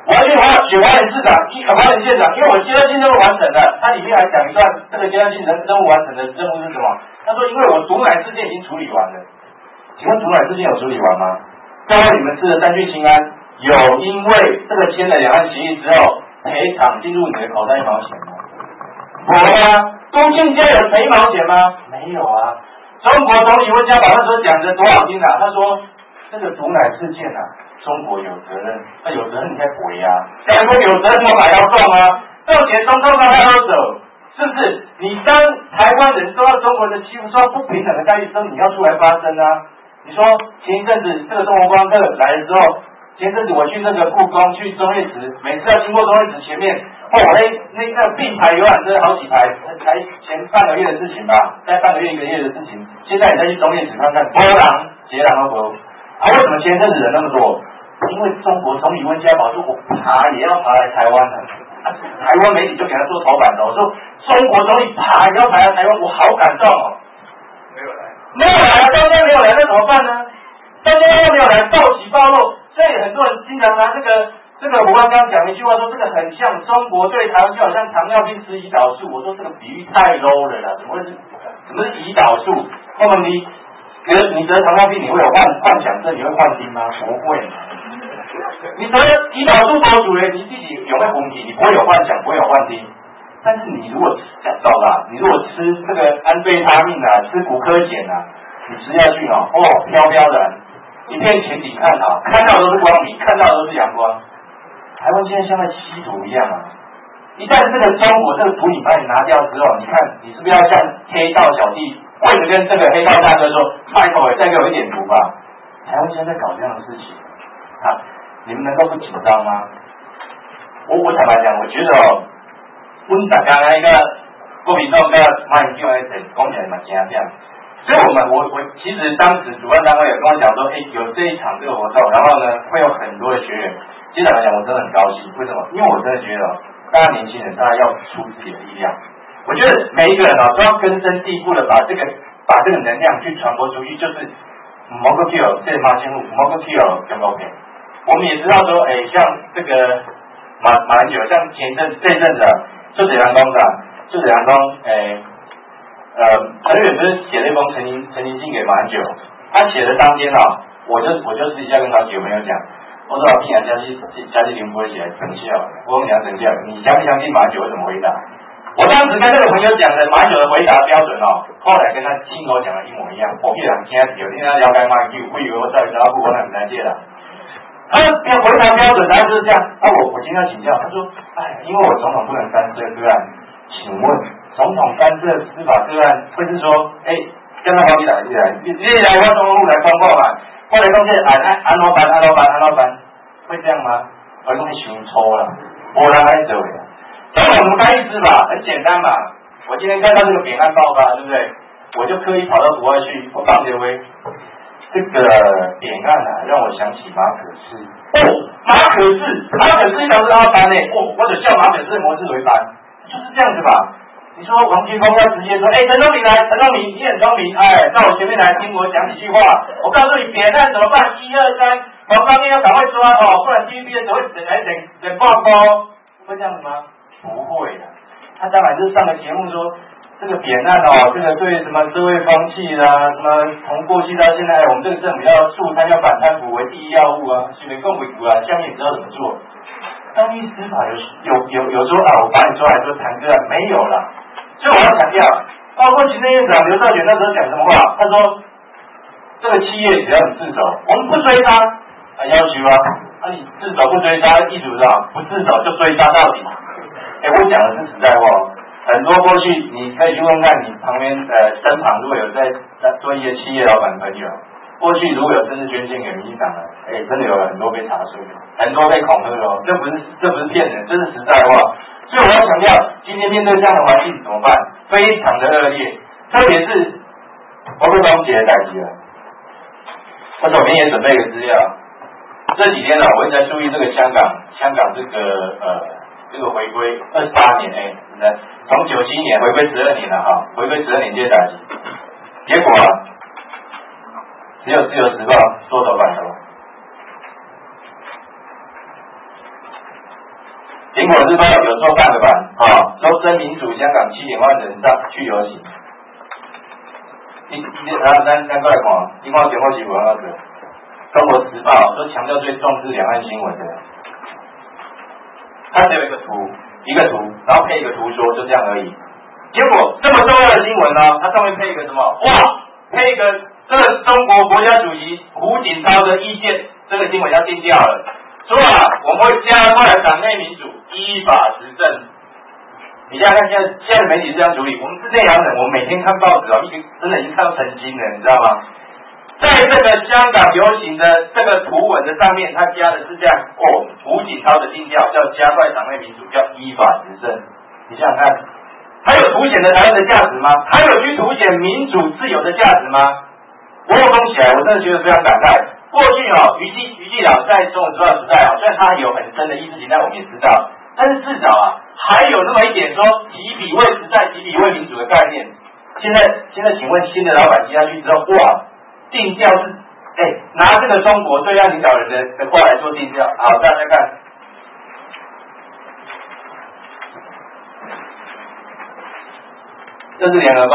我要去花选花莲市长，一花莲县长，因为我阶段性任务完成了。它里面还讲一段这个阶段性任任务完成的任务是什么？他说，因为我毒奶事件已经处理完了。请问毒奶事件有处理完吗？各位，你们吃的三聚氰胺有因为这个签了两岸协议之后赔偿进入你的口袋保险吗？有吗？都庆街有赔保险吗？没有啊。中国总理温家宝那时候讲的多好听啊，他说这个毒奶事件啊，中国有责任，那、啊、有责任你该赔啊。讲说有责任我还要撞啊，这种钱中共让他走，是不是？你当台湾人受到中国人的欺负，受到不平等的待遇之后，你要出来发声啊。你说前一阵子这个中国观光客来的时候，前一阵子我去那个故宫去中岳祠，每次要经过中岳祠前面，哦，那那那个并排游览车好几排，才前半个月的事情吧，在半个月一个月的事情，现在你再去中岳祠看看，波浪截浪都不。啊，为什么前阵子人那么多？因为中国总理温家宝说，我爬也要爬来台湾的、啊，台湾媒体就给他做头版的，我说中国总理爬也要爬来台湾，我好感动哦。没有来，没有来，大家没有来，那怎么办呢？大家又没有来，报喜报漏，所以很多人经常拿这个这个胡刚刚讲一句话说，这个很像中国对台湾就好像糖尿病吃胰岛素，我说这个比喻太 low 了啦，怎么会是什么是胰岛素？那么你得你得糖尿病，你会有幻幻想症，你会幻听吗？不会。你得胰岛素多主人，你自己有没有问题？你不会有幻想，不会有幻听。但是你如果讲到啦，你如果吃这个安非他命啊，吃骨科碱啊，你吃下去哦，哦，飘飘然，一片前景看好，看到都是光明，看到都是阳光。台湾现在像在稀土一样啊！一旦这个中国这个毒瘾把你拿掉之后，你看你是不是要像黑道小弟，为了跟这个黑道大哥说，拜托，再给我一点毒吧？台湾现在在搞这样的事情啊！你们能够不紧张吗？我我坦白讲，我觉得哦，我们大家那个国民党跟马英九那阵讲起来嘛，真这样。所以我们我我其实当时主办单位有跟我讲说，哎，有这一场这个活动，然后呢会有很多的学员。其实坦白讲，我真的很高兴。为什么？因为我真的觉得，大家年轻人，大家要出自己的力量。我觉得每一个人哦，都要根深蒂固的把这个把这个能量去传播出去，就是某个 Q 这马先路，某个 Q 有没有骗？我们也知道说，哎，像这个马马英九，像前阵这阵子啊，就是阳光的，就是阳光，哎，呃，陈远不是写了一封陈情陈情信给马英九，他写的当天啊，我就我就私底下跟他有朋友讲。我说老弟啊，嘉熙嘉熙林不会起来生气啊！我跟你讲生气啊！你相不相信马英九会怎么回答？我当时跟这个朋友讲的马英九的回答标准哦，后来跟他亲口讲的一模一样。我必然听他有听他了解马英九，我以为我到底找他不我哪来借的？他的回答标准他就是这样。啊，我我今天要请教，他说，哎，因为我总统不能干涉个案，请问总统干涉司法个案，会是说，哎，跟他好几来一来，你你来我中路来公告嘛？后来讲这安安安老板安老板安老板会这样吗？我讲你想错了，没人来做的。总统无该意思吧？很简单嘛。我今天看到这个扁案爆发，对不对？我就刻意跑到国外去，我放杰威。这个扁案啊，让我想起马可仕。哦，马可仕，马可仕就是阿班呢。哦，我就笑马可仕的模式为班，就是这样子吧。你说王金峰要直接说，哎，陈忠明来，陈忠明，你很聪明，哎，到我前面来听我讲几句话。我告诉你，扁案怎么办？一二三，黄方面要赶快抓哦，不然 T V B 只会等来等等爆包，会这样子吗？不会的，他当然就是上个节目说这个扁案哦，这个对什么社会风气啦，什么从过去到现在，我们这个政府要肃贪，要反贪腐为第一要务啊，是没共委股啊，下面也知道怎么做。当地司法有有有有说啊，我把你抓来说谈个案没有啦。所以我要强调，包括行政院长刘兆玄那时候讲什么话？他说，这个企业只要你自首，我们不追他，啊要求啊，啊你自首不追他，意思是啊，不自首就追他到底。哎，我讲的是实在话，很多过去你可以去问看你旁边呃身旁如果有在在做一些企业老板朋友，过去如果有政治捐献给民进党的，哎，真的有很多被查处，很多被恐吓哦，这不是这不是骗人，这是实在话。所以我要强调，今天面对这样的环境怎么办？非常的恶劣，特别是包括中节的代际了。我手边也准备一个资料，这几天呢、啊，我一直在注意这个香港，香港这个呃这个回归二十八年哎，那从九七年回归十二年了哈，回归十二年这些代际，结果啊，只有自由时报做头版头。 果日报有做半个版，啊、哦，说真民主，香港七点万人上去游行。你你啊，咱咱过来看，你看前后新闻那个《中国时报》说强调最重视两岸新闻的，它只有一个图，一个图，然后配一个图说，就这样而已。结果这么重要的新闻呢，它上面配一个什么？哇，配一个这个中国国家主席胡锦涛的意见，这个新闻要定掉了。说啊，我们会加快党内民主，依法执政。你想想看，现在现在的媒体是这样处理，我们是这样的，我们每天看报纸哦，一个真的已经看到神经了，你知道吗？在这个香港游行的这个图文的上面，他加的是这样哦，胡锦涛的定调叫加快党内民主，叫依法执政。你想想看，他有凸显了台湾的价值吗？他有去凸显民主自由的价值吗？我有动起来，我真的觉得非常感慨。过去哦，于继于继老在中国时报时代哦，虽然他有很深的意识形态，我们也知道，但是至少啊，还有那么一点说提笔为时代、提笔为民主的概念。现在现在，请问新的老板接下去之后，哇，定调是哎，拿这个中国最佳领导人的的话来做定调。好，大家看，这是联合报。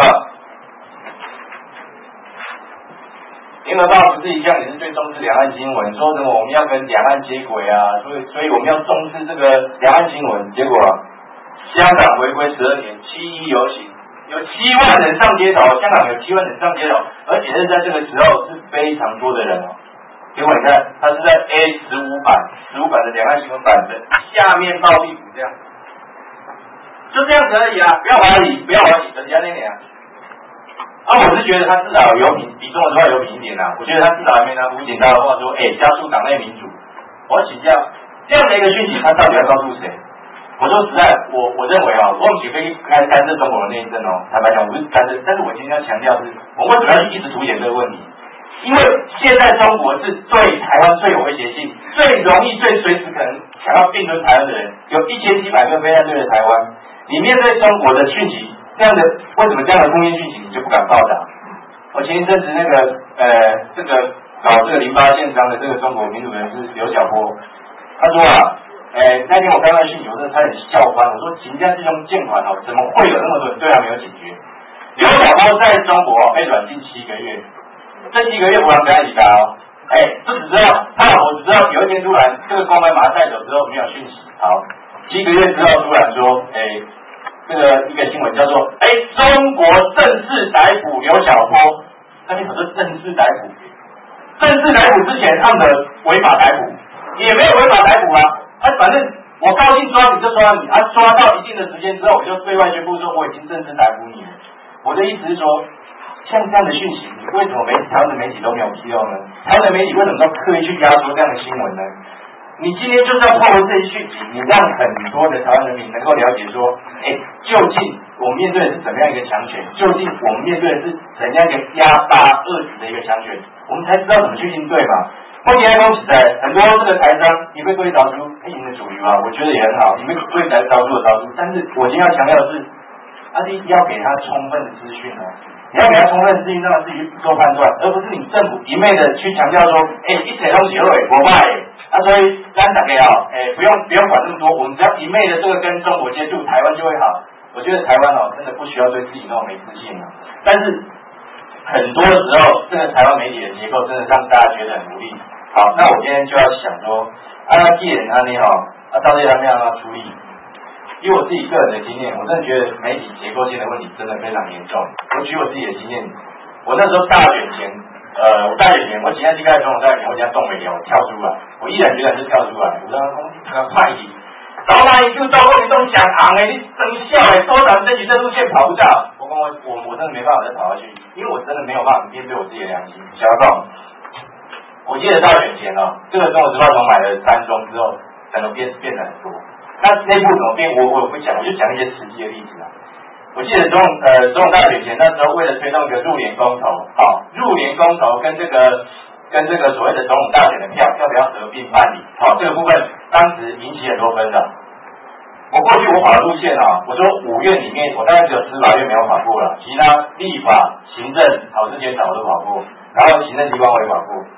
联合报不是一向也是最重视两岸新闻，说什么我们要跟两岸接轨啊，所以所以我们要重视这个两岸新闻。结果、啊、香港回归十二年，七一游行有七万人上街头，香港有七万人上街头，而且是在这个时候是非常多的人哦。结果你看，它是在 A 十五版，十五版的两岸新闻版的下面暴力股这样，就这样子而已啊！不要怀疑，不要怀疑，人家那年啊。啊，我是觉得他至少有品，比中国时报有品一点啊。我觉得他至少还没拿胡锦涛的话说，哎、欸，加速党内民主。我要请教，这样的一个讯息，他到底要告诉谁？我说实在，我我认为啊，我们岂非该干涉中国的内政哦？坦白讲，我不是干涉，但是我今天要强调是，我们为什么要去一直凸显这个问题？因为现在中国是对台湾最有威胁性、最容易、最随时可能想要并吞台湾的人，有一千七百个飞弹对着台湾。你面对中国的讯息，这样的为什么这样的负面讯息你就不敢报道？我前一阵子那个呃，这个搞这个零八宪章的这个中国民主人士刘晓波，他说啊。哎，那天我看到讯息，我真的差点笑翻。我说，秦家这种建款哦，怎么会有那么多人对他没有警觉？刘晓波在中国被软禁七个月，这七个月不让在一起打哦。哎，这只知道他老婆只知道有一天突然这个公安把他带走之后没有讯息，好，七个月之后突然说，哎，这个一个新闻叫做，哎，中国正式逮捕刘晓波。那边可是正式逮捕，正式逮捕之前他们的违法逮捕也没有违法逮捕啊。啊，反正我高兴抓你就抓你，啊，抓到一定的时间之后，我就对外宣布说我已经正式逮捕你了。我的意思是说，像这样的讯息，你为什么媒体台湾的媒体都没有披露呢？台湾的媒体为什么都刻意去压缩这样的新闻呢？你今天就是要透过这些讯息，你让很多的台湾人民能够了解说，哎，究竟我们面对的是怎么样一个强权？究竟我们面对的是怎样一个压霸遏制的一个强权？我们才知道怎么去应对嘛。目前来讲，实在很多这个台商，你会对招出黑营的主流啊，我觉得也很好，你会对台招出的招出。但是我今天要强调的是，啊，你要给他充分的资讯哦，你要给他充分的资讯，让他自己去做判断，而不是你政府一昧的去强调说，哎、欸，一切都协会我卖，啊，所以咱大家哦，哎、欸，不用不用管这么多，我们只要一昧的这个跟中国接触，台湾就会好。我觉得台湾哦，真的不需要对自己那种没自信啊。但是很多时候，这个台湾媒体的结构真的让大家觉得很无力。好，那我今天就要想说，啊，既然安尼哈，啊，到底要怎样要处理？以我自己个人的经验，我真的觉得媒体结构性的问题真的非常严重。我举我自己的经验，我那时候大选前，呃，我大选前，我今天离开总统大选前，我今天动没了，我跳出来，我毅然决然就跳出来，我让他派你，老板就照顾你都讲行诶，你生效诶，多少争取这路线跑不到，我跟我我我真的没办法再跑下去，因为我真的没有办法面对我自己的良心，小到。我记得大选前哦，这个中国时报从买了三中之后，整个变变得很多。那内部怎么变？我我不讲，我就讲一些实际的例子啊。我记得中呃中统大选前那时候，为了推动一个入联公投，好、哦，入联公投跟这个跟这个所谓的总统大选的票要不要合并办理？好、哦，这个部分当时引起很多纷扰。我过去我跑的路线啊，我说五院里面我大概只有司法院没有跑过了，其他立法、行政、考试检讨我都跑过，然后行政机关我也跑过。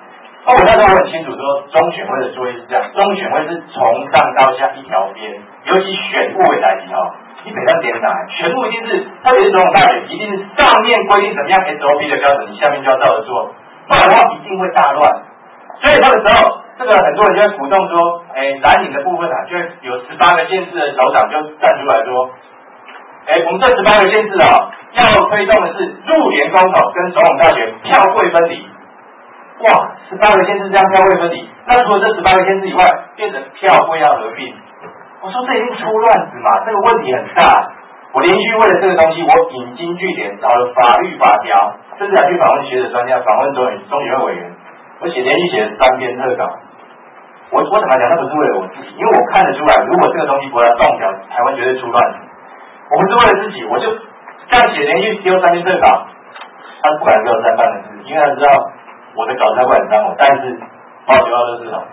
那我那时候我很清楚说，中选会的作业是这样，中选会是从上到下一条边，尤其选务委来题哦，你北上点哪？全部一定是，特别是总统大选，一定是上面规定怎么样 S O P 的标准，你下面就要照着做，不然的话一定会大乱。所以那个时候，这个很多人就会鼓动说，哎，蓝领的部分啊，就有十八个县市的首长就站出来说，哎，我们这十八个县市啊，要推动的是入联公投跟总统大选票柜分离。哇，十八个县市这样票柜分离，那除了这十八个县市以外，变成票柜要合并。我说这一定出乱子嘛，这个问题很大。我连续为了这个东西，我引经据典，找了法律法条，甚至还去访问学者专家，访问中中学会委员，我写连续写了三篇特稿。我我怎么讲？那不是为了我自己，因为我看得出来，如果这个东西不要动摇，台湾绝对出乱子。我不是为了自己，我就这样写连续丢三篇特稿，他不敢给我三半个字，因为他知道我的稿子他不敢删我，但是把我丢到垃圾桶。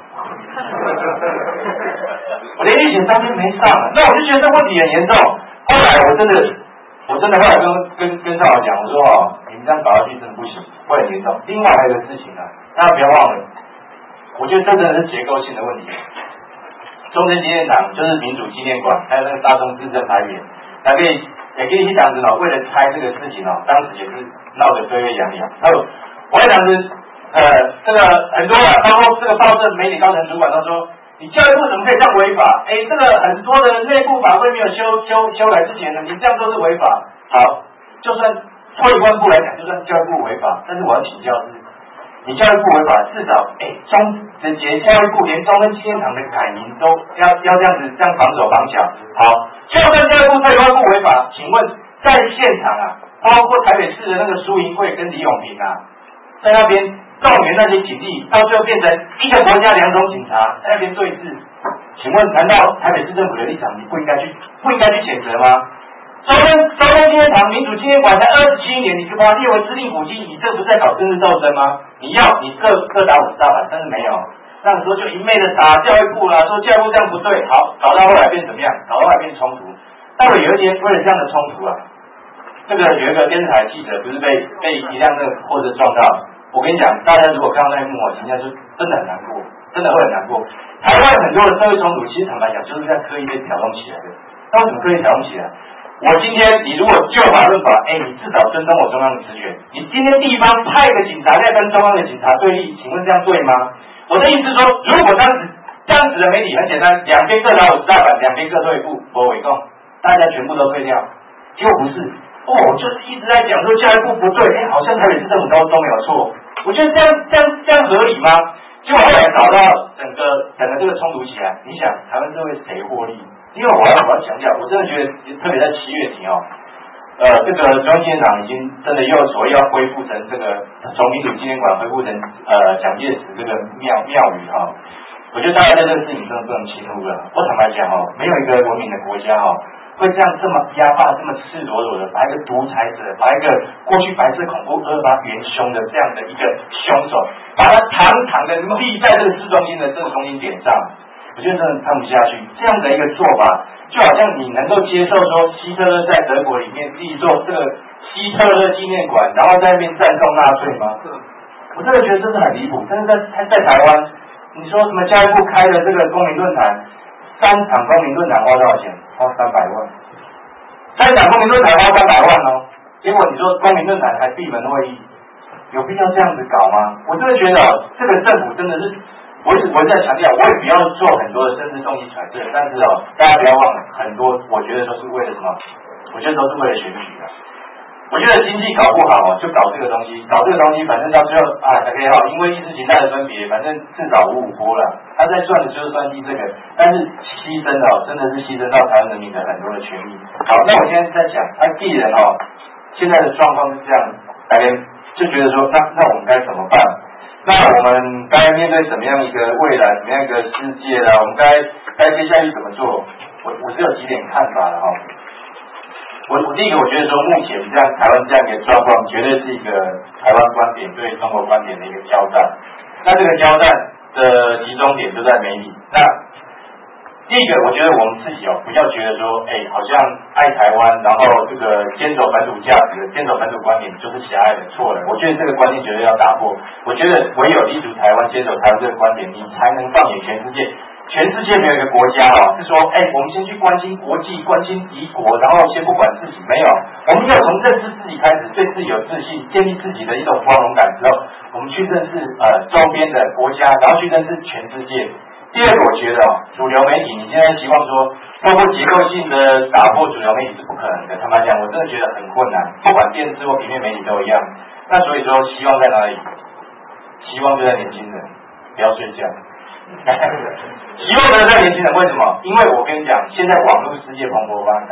我连续写三篇没上，那我就觉得这问题很严重。后来我真的，我真的后来跟跟跟上我讲，我说哦，你们这样搞下去真的不行，会很严重。另外还有一个事情啊，大家不要忘了，我觉得这真的是结构性的问题。中正纪念堂就是民主纪念馆，还有那个大众市政牌匾，还可以也可以去当时哦，为了拆这个事情哦，当时也是闹得沸沸扬扬。还有我在当时呃，这个很多啊，包括这个报社媒体高层主管都说，你教育部怎么可以这样违法？哎，这个很多的内部法规没有修修修改之前呢，你这样都是违法。好，就算退一万步来讲，就算教育部违法，但是我要请教是，你教育部违法，至少哎中整节教育部连中正纪念堂的改名都要要这样子这样绑手绑脚。好，就算教育部退一万步违法，请问在现场啊，包括台北市的那个苏银贵跟李永平啊，在那边动员那些警力，到最后变成一个国家两种警察在那边对峙。请问，难道台北市政府的立场你不应该去不应该去谴责吗？中正中正纪念堂民主纪念馆才二十七年，你就把它列为指定古迹，你这不是在搞政治斗争吗？你要你各各打五十大板，但是没有，那时候就一昧的打教育部啦，说教育部这样不对，好，搞到后来变怎么样？搞到后来变冲突。到了有一天，为了这样的冲突啊，这个有一个电视台记者不是被被一辆那个货车撞到。我跟你讲，大家如果看到那一幕，我现在就真的很难过，真的会很难过。台湾很多的社会冲突，其实坦白讲，就是在刻意被挑动起来的。那为什么刻意挑动起来？我今天你如果就法论法，哎，你至少尊重我中央的职权。你今天地方派个警察在跟中央的警察对立，请问这样对吗？我的意思是说，如果当时这样子的媒体很简单，两边各打五十大板，两边各退一步，我委共，大家全部都退掉。结果不是，哦，就是一直在讲说教育部不对，哎，好像台北市政府都都没有错。我觉得这样这样这样合理吗？结果后来搞到整个整个这个冲突起来，你想台湾社会谁获利？因为我要我要强调，我真的觉得，特别在七月底哦，呃，这个中央纪念堂已经真的又所谓要恢复成这个从民主纪念馆恢复成呃蒋介石这个庙庙宇哈、哦，我觉得大家在这个事情真的不能轻忽了。我坦白讲哦，没有一个文明的国家哦。会这样这么压霸、这么赤裸裸的把一个独裁者、把一个过去白色恐怖二八元凶的这样的一个凶手，把他堂堂的立在这个市中心的这个中心点上，我觉得真的看不下去。这样的一个做法，就好像你能够接受说希特勒在德国里面自己做这个希特勒纪念馆，然后在那边赞颂纳粹吗？我真的觉得这是很离谱。但是在在台湾，你说什么教育部开的这个公民论坛，三场公民论坛花多少钱？花三百万，三场公民论坛花三百万哦，结果你说公民论坛还闭门会议，有必要这样子搞吗？我真的觉得哦，这个政府真的是，我一直我一直在强调，我也不要做很多的政治动机揣测，但是哦，大家不要忘了，很多我觉得都是为了什么？我觉得都是为了选举的。我觉得经济搞不好哦，就搞这个东西，搞这个东西，反正到最后啊，还可以好，因为意识形态的分别，反正至少五五波了。他在赚的就是算计这个，但是牺牲的哦，真的是牺牲到台湾人民的很多的权益。好，那我现在在讲，他既然哦，现在的状况是这样，大家就觉得说，那那我们该怎么办？那我们该面对什么样一个未来，什么样一个世界啦？我们该该接下去怎么做？我我是有几点看法的哈、哦。我我第一个，我觉得说目前这样台湾这样一个状况，绝对是一个台湾观点对中国观点的一个交战。那这个交战的集中点就在媒体。那第一个，我觉得我们自己哦，不要觉得说，哎，好像爱台湾，然后这个坚守本土价值、坚守本土观点就是狭隘的、错了。我觉得这个观念绝对要打破。我觉得唯有立足台湾、坚守台湾这个观点，你才能放眼全世界。全世界没有一个国家哦，是说，哎，我们先去关心国际、关心敌国，然后先不管自己，没有。我们要从认识自己开始，对自己有自信，建立自己的一种包容感之后，我们去认识呃周边的国家，然后去认识全世界。第二个，我觉得哦，主流媒体，你现在希望说透过结构性的打破主流媒体是不可能的。坦白讲，我真的觉得很困难，不管电视或平面媒体都一样。那所以说，希望在哪里？希望就在年轻人，不要睡觉。希望就在年轻人，为什么？因为我跟你讲，现在网络世界蓬勃发展。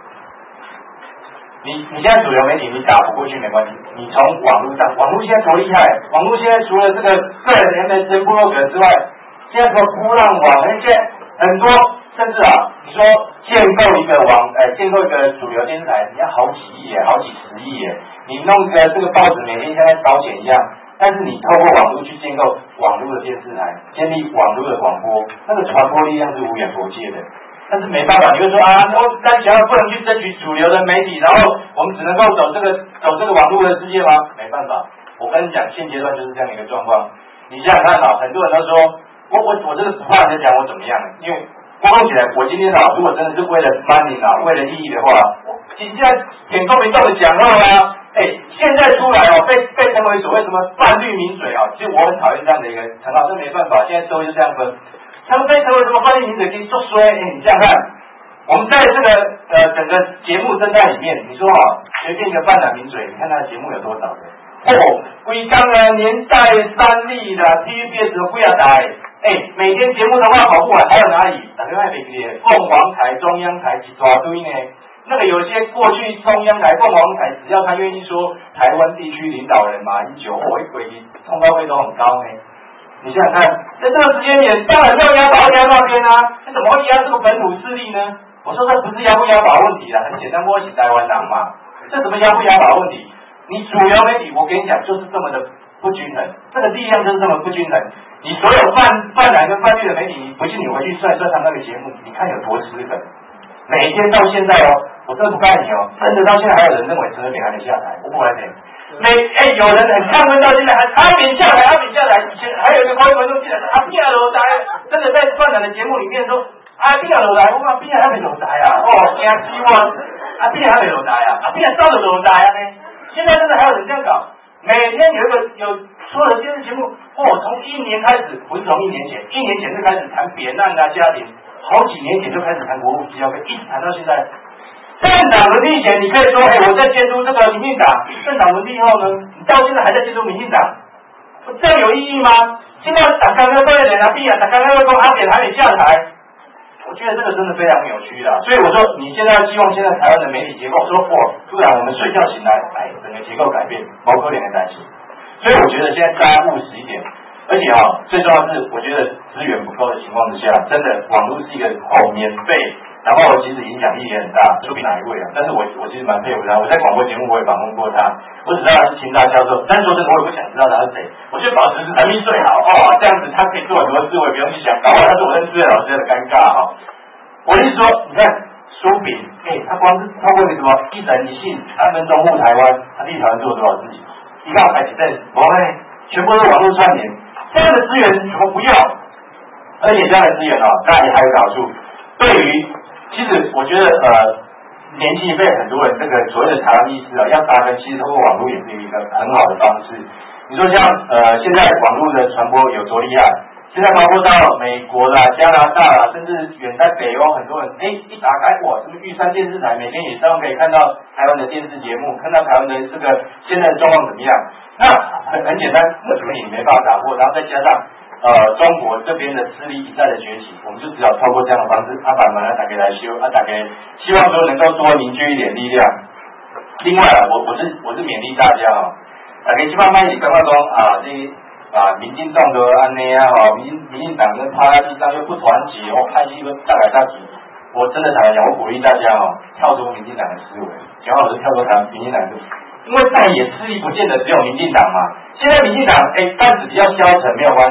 你你现在主流媒体你打不过去没关系，你从网络上，网络现在多厉害！网络现在除了这个个人 M S N 部落格之外，现在什么波浪网，而且很多，甚至啊，你说建构一个网，呃，建构一个主流电视台，你要好几亿耶，好几十亿耶。你弄个这个报纸，每天像在保险一样，但是你透过网络去建构网络的电视台，建立网络的广播，那个传播力量是无远弗届的。但是没办法，你会说啊，我但想要不能去争取主流的媒体，然后我们只能够走这个走这个网络的世界吗？没办法，我跟你讲，现阶段就是这样的一个状况。你想想看啊，很多人都说。我我我真的不怕人家讲我怎么样，因为沟通起来，我今天啊，如果真的是为了 money 啊，为了利益的话，我你现在点够没够的讲话啊，哎，现在出来哦，被被称为所谓什么泛绿名嘴啊，其实我很讨厌这样的一个称号，这没办法，现在社会就这样分，他们被称为什么泛绿名嘴，你做衰，哎，你这样看，我们在这个呃整个节目生态里面，你说啊，随便一个泛蓝名嘴，你看他的节目有多少人？哦，规刚啊，年代、三立啦 ，T V B S 都几啊台。哎，每天节目的话跑不完，还有哪里？打电话给你，凤凰台、中央台一大堆呢。那个有些过去中央台、凤凰台，只要他愿意说台湾地区领导人马英九，我一回通告费都很高呢。你想想看，在这个时间点，当然要压倒压那边啊，那怎么会压这个本土势力呢？我说这不是压不压倒问题啦，很简单，我是台湾人嘛，这怎么压不压倒问题？你主流媒体，我跟你讲，就是这么的不均衡，这个力量就是这么不均衡。你所有泛泛蓝跟泛绿的媒体，你不信你回去算算他那个节目，你看有多失衡。每天到现在哦，我真的不骗你哦，真的到现在还有人认为陈水扁还得下台，我不来讲。每哎有人很亢奋到现在还阿扁下台，阿扁下台，以前还有一个高文都记得阿扁下台，真的在泛蓝的节目里面说阿扁下台，我讲阿扁还没下台啊，哦，惊死我，阿扁还没下台啊，阿扁早就下台啊呢，现在真的还有人这样搞。每天有一个有所有的电视节目，哦，从一年开始，不是从一年前，一年前就开始谈扁案啊、家庭，好几年前就开始谈国务机要费，一直谈到现在。政党轮替前，你可以说，哎，我在监督这个民进党；政党轮替后呢，你到现在还在监督民进党，这样有意义吗？现在打刚刚都在人啊，必然打刚刚都说阿扁还没下台。我觉得这个真的非常扭曲的，所以我说你现在希望现在台湾的媒体结构说，哇，突然我们睡觉醒来，哎，整个结构改变，包括两个担心。所以我觉得现在大家务实一点，而且啊、哦，最重要的是，我觉得资源不够的情况之下，真的网络是一个好免费，然后其实影响力也很大，说比哪一位啊？但是我我其实蛮佩服他，我在广播节目我也访问过他，我只知道他是清大教授，但是说真的我也不想知道他是谁，我觉得保持神秘最好哦，这样子他可以做很多事，我也不用去想，搞不好他是我认识的老师的尴尬哈、哦。我是说，你看苏炳，哎、欸，他光是透过那什么一人一信，三分钟护台湾，他替台湾做了多少事情？一到台几阵，我们全部都网络串联，这样的资源怎么不要？而且这样的资源哦，当然也还有好处。对于，其实我觉得呃，年轻一辈很多人这个所谓的台湾意识啊，要扎根，其实通过网络也是一个很好的方式。你说像呃，现在网络的传播有多厉害？现在包括到美国啦、加拿大啦，甚至远在北欧，很多人哎一打开哇，什么玉山电视台，每天也照样可以看到台湾的电视节目，看到台湾的这个现在的状况怎么样。那很很简单，为什么你没办法打破？然后再加上呃中国这边的势力一再的崛起，我们就只好透过这样的方式，阿爸们来打给来修，啊打给希望说能够多凝聚一点力量。另外啊，我我是我是勉励大家啊，大家基本上也刚刚说啊这。啊，民进党的安内啊，哈，民民进党跟趴在地上又不团结，我拍戏都大来大去。我真的坦白讲，我鼓励大家哦，跳出民进党的思维，讲好是跳出台民进党的，因为在野势力不见得只有民进党嘛。现在民进党哎，担子比较消沉没有关系，那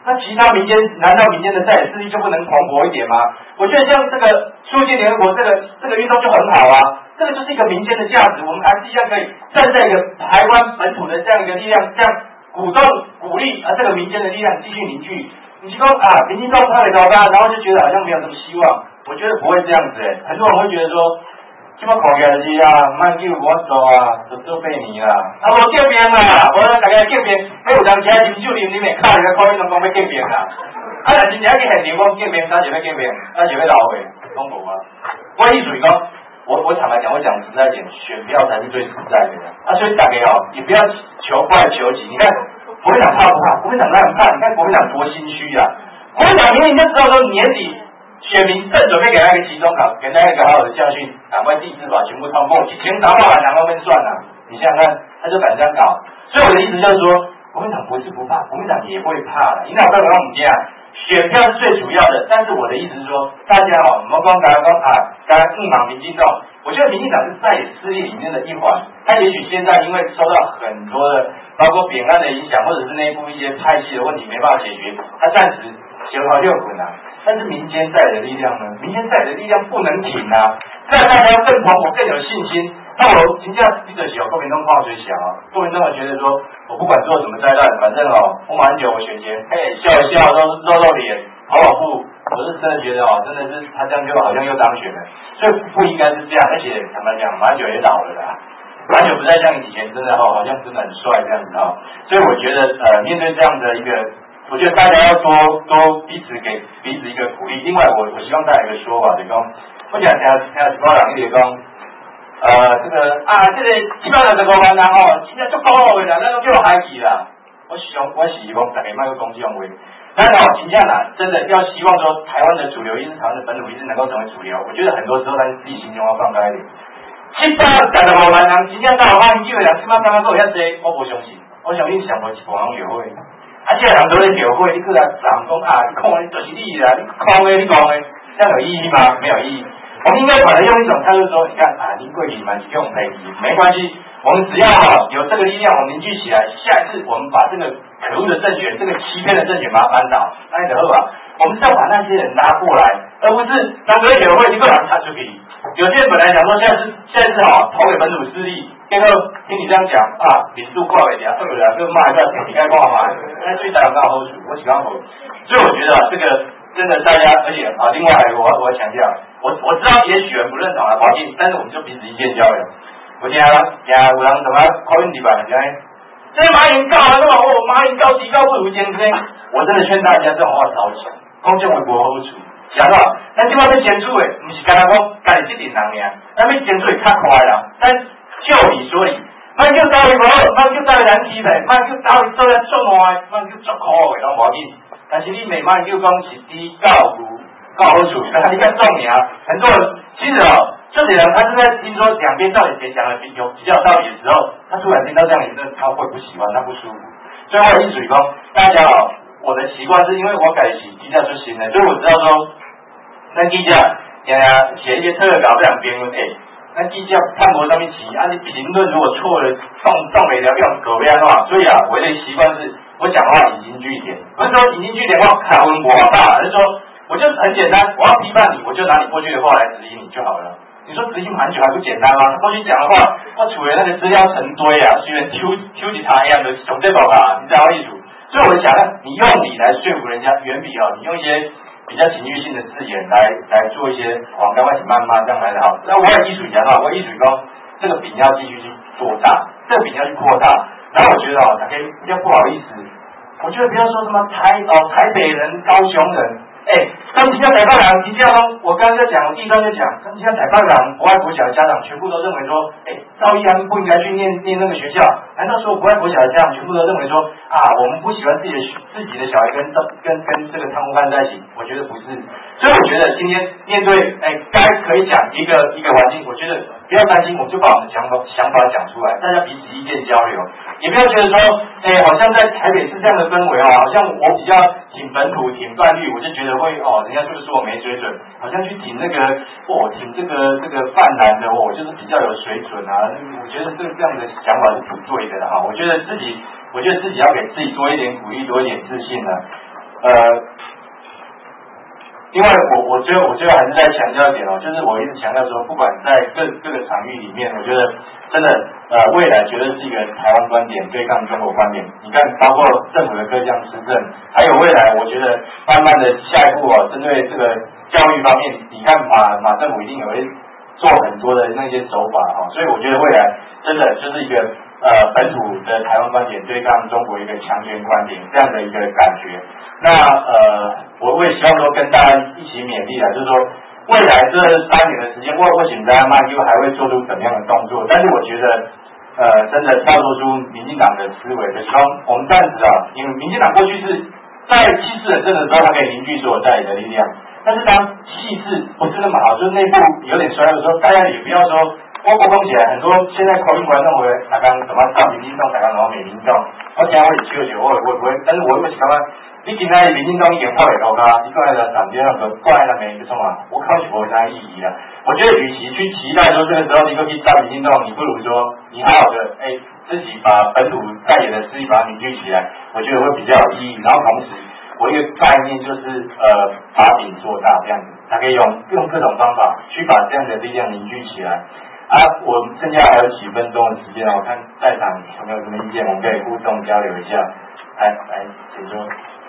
那其他民间难道民间的在野势力就不能蓬勃一点吗？我觉得像这个促进联合国这个这个运动就很好啊，这个就是一个民间的价值，我们还是一样可以站在一个台湾本土的这样一个力量，这样鼓动鼓励啊这个民间的力量继续凝聚。你就说啊，民进党他的高干，然后就觉得好像没有什么希望，我觉得不会这样子哎，很多人会觉得说。这么看起来是啊，慢叫我做啊，就做八年啦。啊，无见面啦，无大家见面，迄有人请啉酒啉，你咪靠一个口音拢讲要见面啦。啊，但真正去现场讲见面，咱就要见面，咱就要老话，讲无啊。我意思是讲，我我坦白讲，我讲实在点，选票才是最实在的。啊，所以大家哦，也不要求快求急。你看国民党怕不怕？国民党当然怕。你看国民党多心虚啊！国民党明明就知道说年底。选民正准备给他一个期中考，给他一个好好的教训，赶快地质法全部通过，一千八百万两万分算了、啊。你想想看，他就敢这样搞。所以我的意思就是说，国民党不是不怕，国民党也会怕的。你哪不要跟我们这样？选票是最主要的，但是我的意思是说，大家哦，我们光刚刚啊，刚刚硬莽民进党，我觉得民进党是在野势力里面的一环。他也许现在因为受到很多的，包括扁案的影响，或者是内部一些派系的问题没办法解决，他暂时协调就困难。但是民间在的力量呢？民间在的力量不能停啊！让大家更蓬勃、更有信心。那我评价记者写，国民党放水想啊，国民党觉得说，我不管做什么灾难，反正哦，我马英九我选前，嘿笑一笑，露露露脸，跑跑步，我是真的觉得哦，真的是他这样就好像又当选了，所以不应该是这样。而且坦白讲，马英九也老了啦，马英九不再像以前真的哦，好像真的很帅这样子哦。所以我觉得呃，面对这样的一个。我觉得大家要多多彼此给彼此一个鼓励。另外我，我我希望大家有一个说法，就是讲，我讲听听一个人伊就讲，呃，这个啊，这个一百六十五万人吼，真正足高的啦，咱都叫海气啦。我希望我希望大家卖个讲这种话，但是哦，真正啦，真的要希望说台湾的主流意识、台湾的本土意识能够成为主流。我觉得很多时候咱自己心中要放开一点。一百六十五万人，真正到马英九的人，起码刚刚都有遐济，我不相信。我相信上过一帮人约会。啊，这人都在酒会，你过来讲讲啊，你讲的就是你啦，你讲的你讲的，这样有意义吗？没有意义。我们应该把它用一种态度说，你看啊，林贵你们用赔礼，没关系，我们只要哈有这个力量，我们凝聚起来，下一次我们把这个可恶的政权，这个欺骗的政权把它扳倒，那以后啊，我们是要把那些人拉过来，而不是当个酒会一个人他出去。有些人本来想说，下次下次好投给本土势力。结果听你这样讲啊，民主挂尾的，对不对？就骂一下，你该挂嘛？那最大的好处，我喜欢我，所以我觉得啊，这个真的大家，而且啊，另外我我要强调，我我知道也许人不认同啊，环境，但是我们就彼此意见交流。我听听有人什么口音地板，讲这个马英告啊，那么哦，马英告提高不如前天，我真的劝大家这种话少讲，公正为国好处。想到，咱即摆要选出的，不是干那讲家己这点人尔，咱要选出较快啦，但。就理说理，莫叫单位无好，莫叫单位难欺骗，莫叫单位做咧做坏，莫叫做苦的拢无要紧。但是你每莫叫讲是低教育、教好处，但你较重要。很多人其实哦，这些人他是在听说两边到底谁讲的比有比较道理的时候，他突然听到这样言论，他会不喜欢，他不舒服。所以我的意思是讲，大家哦，我的习惯是因为我改写记者出身的，所以我知道说，那记者呀写一些特稿这样编文诶。那记者看博上面起，啊，你评论如果错了，放放没了，用狗样的话，所以啊，我的习惯是，我讲话引经据典，不是说引经据典话卡文博大，而是说，我就很简单，我要批判你，我就拿你过去的话来质疑你就好了。你说执行蛮久还不简单吗？过去讲的话，我除了那个资料成堆啊，虽然抽抽几查一样的熊对宝啊，你知道意思？所以我就想，你用理来说服人家，远比哦，你用一些。比较情绪性的字眼来来做一些广告，一起谩骂这样来的好。那我也艺术家的话，我艺术家这个饼要继续去做大，这个饼要去扩大。然后我觉得哦，大家比较不好意思，我觉得不要说什么台哦台北人、高雄人，哎，刚今天台北人，你这样说，我刚刚在讲，我第一章就讲，刚今天台北人不爱国小的家长全部都认为说，哎，赵一安不应该去念念那个学校。难道说不爱国小的家长全部都认为说啊，我们不喜欢自己的自己的小孩跟跟跟这个贪污犯在一起？我觉得不是，所以我觉得今天面对哎该可以讲一个一个环境，我觉得不要担心，我们就把我们的想法想法讲出来，大家彼此意见交流，也不要觉得说哎好像在台北是这样的氛围哦，好像我比较挺本土挺泛绿，我就觉得会哦人家就是说我没水准，好像去挺那个哦挺这个这个泛蓝的哦，我就是比较有水准啊，我觉得这个这样的想法是不对的哈，我觉得自己我觉得自己要给自己多一点鼓励，多一点自信呢。 呃，因为我我觉得我最后还是在强调一点哦，就是我一直强调说，不管在各各个场域里面，我觉得真的呃未来绝对是一个台湾观点对抗中国观点。你看，包括政府的各项施政，还有未来，我觉得慢慢的下一步哦，针对这个教育方面，你看马马政府一定也会做很多的那些手法哈、哦，所以我觉得未来真的就是一个呃本土的台湾观点对抗中国一个强权观点这样的一个感觉。那呃，我我也希望说跟大家一起勉励啊，就是说未来这三年的时间，或或许大家慢又还会做出怎么样的动作，但是我觉得呃真的跳脱出民进党的思维，就希望我们暂时啊，因为民进党过去是在气势很正的时候，它可以凝聚所有在野的力量，但是当气势不是那么好，就是内部有点衰的时候，大家也不要说我沟通起来，很多现在口音观众会大刚什么找民进党，大刚什么美民众，我讲我也笑笑，我我不会，但是我为什么？你今仔民进党已经跑来头家，你过来来党边那个过来那边就什么？我靠是没啥意义啦。我觉得与其去期待说这个时候你可以站民进党，你不如说你好好的哎自己把本土在野的势力把它凝聚起来，我觉得会比较有意义。然后同时，我一个概念就是呃把饼做大这样子，它可以用用各种方法去把这样的力量凝聚起来。啊，我们剩下还有几分钟的时间，我看在场有没有什么意见，我们可以互动交流一下。来来，请说。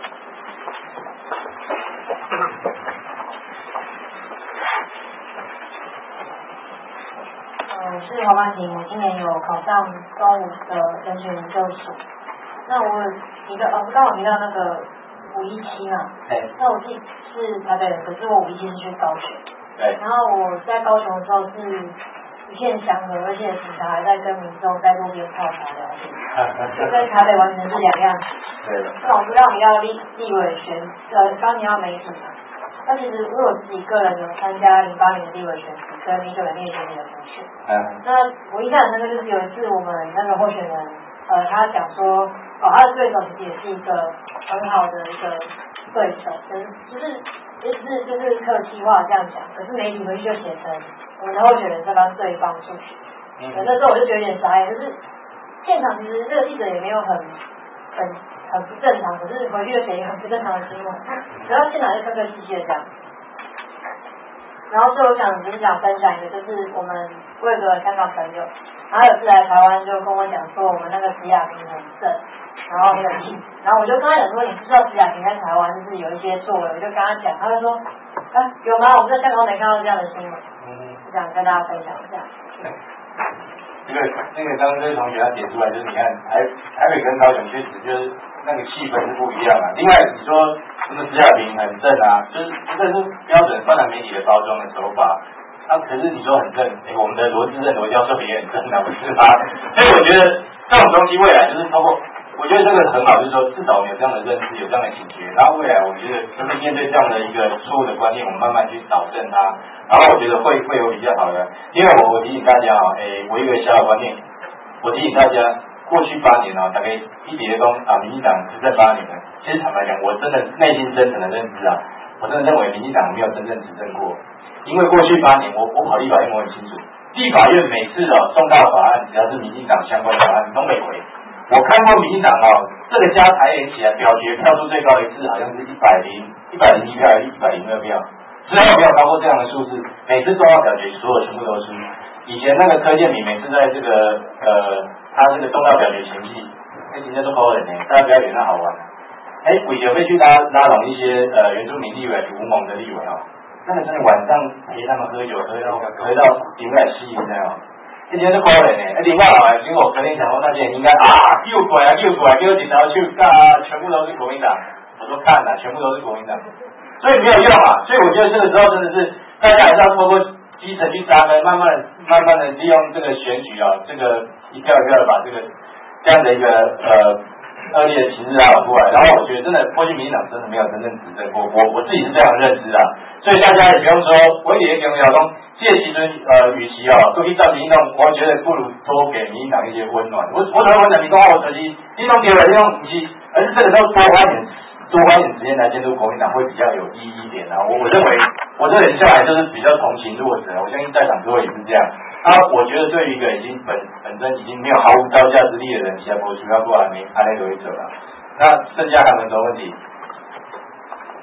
呃，我是黄曼婷，我今年有考上高五的人权研究所。那我提到，呃，刚好提到那个五一七嘛，那我自己是台北人，可是我五一七是去高雄。 对。 然后我在高雄的时候是一片祥和，而且警察还在跟民众在路边泡茶聊天，就跟台北完全是两样。 对。 那我知道你要立立委选，呃，刚你要媒体嘛。那其实因为我自己个人有参加零八年的立委选举跟零九年立委选举的补选，嗯，那我印象很深刻，就是有一次我们那个候选人，呃，他讲说，哦，他的对手其实也是一个很好的一个对手，可是就是也只是就是客气话这样讲，可是媒体回去就写成我们的候选人在帮对方出去，嗯，那时候我就觉得有点傻眼，就是现场其实这个记者也没有很很。很不正常，可是回去就写一个很不正常的新闻，然后现场就客客气气的这样。然后最后我想只是想分享一个，就是我们我有个香港朋友，然后有次来台湾就跟我讲说我们那个史雅萍很正，然后很有气质，然后我就跟他讲说，你知道史雅萍在台湾就是有一些作为，我就跟他讲，他就说啊有吗？我们在香港没看到这样的新闻，嗯，就想跟大家分享一下。 这个那个刚刚这位同学他点出来，就是你看台台北跟高雄确实就是那个气氛是不一样啊。另外你说什么史雅萍很正啊，就是这是标准泛蓝媒体的包装的手法。啊，可是你说很正，哎，我们的罗志正罗教授也很正啊，不是吗？所以我觉得这种东西未来就是通过，我觉得这个很好，就是说至少我们有这样的认知，有这样的警觉，然后未来我觉得就是面对这样的一个错误的观念，我们慢慢去导正它。然后我觉得会会有比较好的，因为我我提醒大家啊，诶，我有一个小小观念，我提醒大家，过去八年啊，大概一别中啊，民进党执政八年了，其实坦白讲，我真的内心真诚的认知啊，我真的认为民进党没有真正执政过，因为过去八年我我跑立法院我很清楚，立法院每次啊重大法案，只要是民进党相关的法案都没回，我看过民进党啊，这个加台联起来表决票数最高一次好像是一百零一百零一票，一百零二票。之后没有超过这样的数字，每次重要表决所有全部都输。以前那个柯建铭每次在这个呃他这个重要表决前夕，哎，今天都高人呢，大家不要觉得那好玩。哎，鬼有被去拉拉拢一些呃原住民立委、吴盟的立委哦，那个真的晚上陪他们喝酒，喝到喝到顶来吸引这样。今天都高人呢，哎，另外啊，结果我昨天想说那些人应该啊又拐啊又拐，又警察去啊，全部都是国民党。我说看了，全部都是国民党。所以没有用啊，所以我觉得这个时候真的是大家还是要透过基层去扎根，慢慢慢慢的利用这个选举啊，这个一票一票的把这个这样的一个呃恶劣的情势拉出来。然后我觉得真的过去民进党真的没有真正执政过，我我自己是这样认知啊。所以大家也不用说，我也跟小东这其实呃，与其啊都去造成运动，我觉得不如多给民进党一些温暖。我我怎么温暖？你讲我手机，运动给我运动不是，而是这个时候多花点。多花一点时间来监督国民党会比较有意义一点啊！我我认为我这人下来就是比较同情弱者，我相信在场各位也是这样。啊，我觉得对于一个已经本本身已经没有毫无招架之力的人，其他国主要不然没安内为者了。那剩下还有没有什么问题？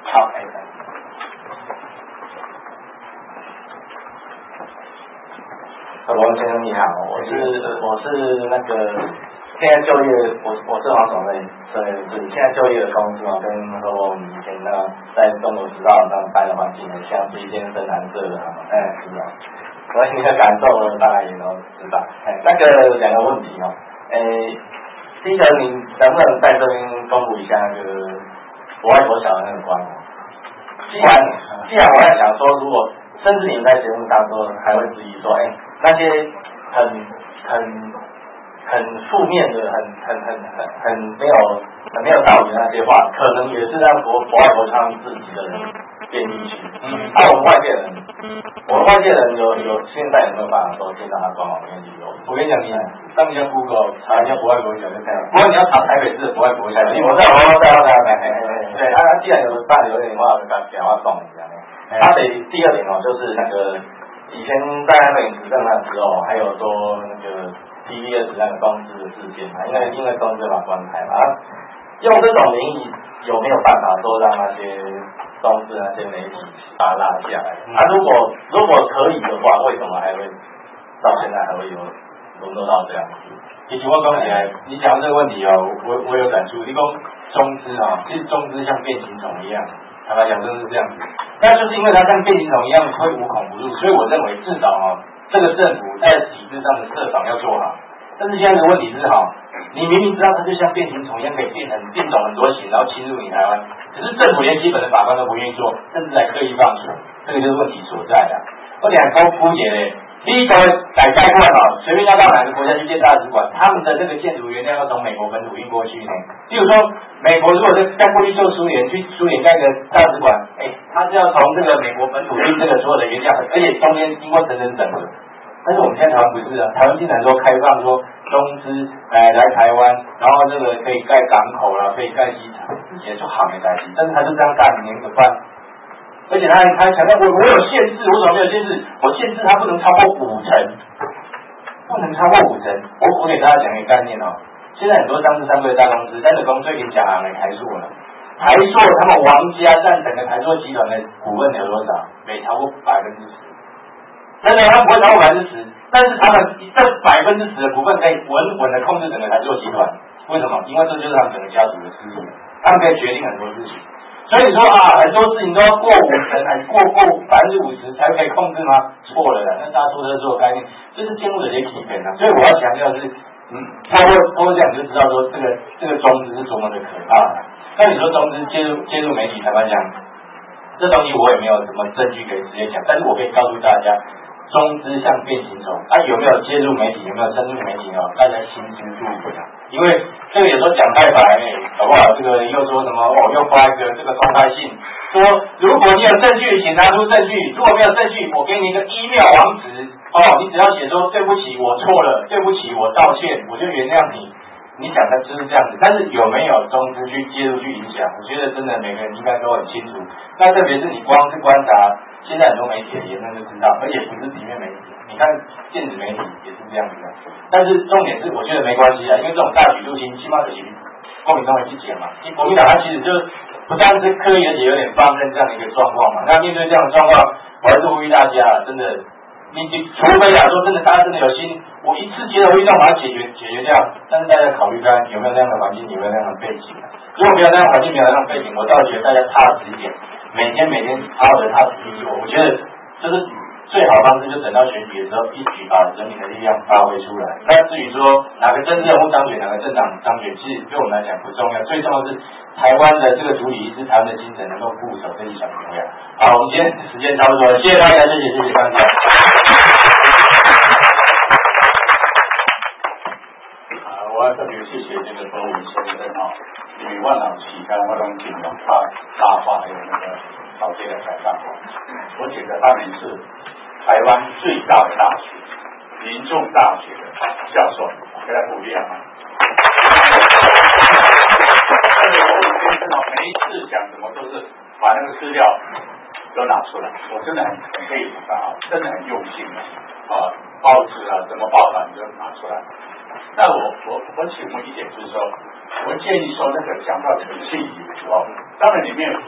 好，哎。王先生你好，我是我是那个现在就业，我我是黄总类，所以就是现在就业的公司嘛，跟和我们以前呢在中国制造上待的环境很像，是一间深蓝色的，哎，是的，所以你的感受呢，大概也都知道。哎，那个两个问题哦，哎，第一个，你能不能在这边公布一下那个国外国小的那个观念？既然既然我在想说，如果甚至你们在节目当中还会质疑说，哎，那些很很很负面的、很很很很很没有很没有道理的那些话，可能也是让国国外国他们自己的人编进去。嗯，啊，我们外界人，我们外界人有有现在有没有办法说进到他官网里面去游？我跟你讲，你上一下 Google 查一下国外国小就看了。不过你要查台北市的国外国小，我在我在我在我在，对，他他既然有办有点话，给他给他送这样。他的第二点哦，就是那个以前在那个执政那时候，还有说那个 T V B S 那个公司的事件嘛，因为因为公司把关台嘛，用这种名义有没有办法说让那些公司那些媒体把它拉下来？啊，如果如果可以的话，为什么还会到现在还会有沦落到这样子？ 其实我讲起来，你讲到这个问题哦，我我有感触。你讲中资啊，其实中资像变形虫一样。坦白讲，真的是这样子，那就是因为它像变形虫一样会无孔不入，所以我认为至少哦，这个政府在体制上的设防要做好。但是现在的问题是哈，你明明知道它就像变形虫一样可以变成变种很多型，然后侵入你台湾，可是政府连基本的把关都不愿意做，甚至还刻意放水，这个就是问题所在的。而且还高枯竭嘞，第一个来概括哈，随便要到哪个国家去建大使馆，他们的这个建筑原料要从美国本土运过去呢。比如说，美国如果是在过去做苏联，去苏联盖个大使馆，哎，他是要从这个美国本土运这个所有的原料，而且中间经过层层整合。但是我们现在台湾不是啊，台湾竟然说开放说中资哎来台湾，然后这个可以盖港口啦，可以盖机场，也就好没关系。但是他就这样干，你怎么办？而且他还他强调我我有限制，我怎么没有限制？我限制他不能超过五成，不能超过五成。我我给大家讲一个概念哦。现在很多上市上柜大公司，但是公司已经讲行了，台塑了，台塑他们王家占整个台塑集团的股份有多少？没超过百分之十，真的他不会超过百分之十，但是他们这百分之十的股份可以稳稳的控制整个台塑集团，为什么？因为这就是他们整个家族的事情，他们可以决定很多事情。所以说啊，很多事情都要过五成，还过过百分之五十才可以控制吗？错了的，那大家说的这个概念，就是建筑的一些基本啊。所以我要强调的是。嗯，透过透过这样就知道说这个这个中资是多么的可怕。那你说中资介入介入媒体，坦白讲，这东西我也没有什么证据可以直接讲，但是我可以告诉大家，中资像变形虫，啊有没有介入媒体，有没有深入媒体哦，大家心知肚明。因为这个有时候讲太白，好不好？这个又说什么哦，又发一个这个公开信，说如果你有证据，请拿出证据；如果没有证据，我给你一个 email 网址。哦，你只要写说对不起，我错了，对不起，我道歉，我就原谅你。你讲的就是这样子，但是有没有中资去介入去影响？我觉得真的每个人应该都很清楚。那特别是你光是观察现在很多媒体的言论就知道，而且不是平面媒体，你看电子媒体也是这样子的。但是重点是，我觉得没关系啊，因为这种大举入侵，起码得国民党会去讲嘛。国民党他其实就不但是刻意，而且有点放任这样的一个状况嘛。那面对这样的状况，我还是呼吁大家，真的。你你除非啊说真的，大家真的有心，我一次接着会让把它解决解决掉。但是大家考虑看有没有那样的环境，有没有那样的背景、啊。如果没有那样的环境，没有那样的背景，我倒觉得大家踏实一点，每天每天好好的踏实去做。我觉得这是最好方式，就等到选举的时候，一举把人民的力量发挥出来。那至于说哪个政治人物当选，哪个政党当选，其实对我们来讲不重要，最重要是台湾的这个主体意识、台湾的精神能够固守，这是很重要。好，我们今天时间差不多了，谢谢大家，谢谢谢谢大家。 我要特别谢谢这个周文先生哦，因为我老期间我拢尽量把大话还有那个老街的改善，我觉得他们是台湾最大的大学，民众大学的教授，给他鼓励啊！而且周文先生哦，每一次讲什么都是把那个资料都拿出来，我真的很很佩服他啊，真的很用心啊，报纸啊怎么报道你就拿出来。那我我我请问一点，就是说，我建议说那个讲到诚信里头，当然里面有提提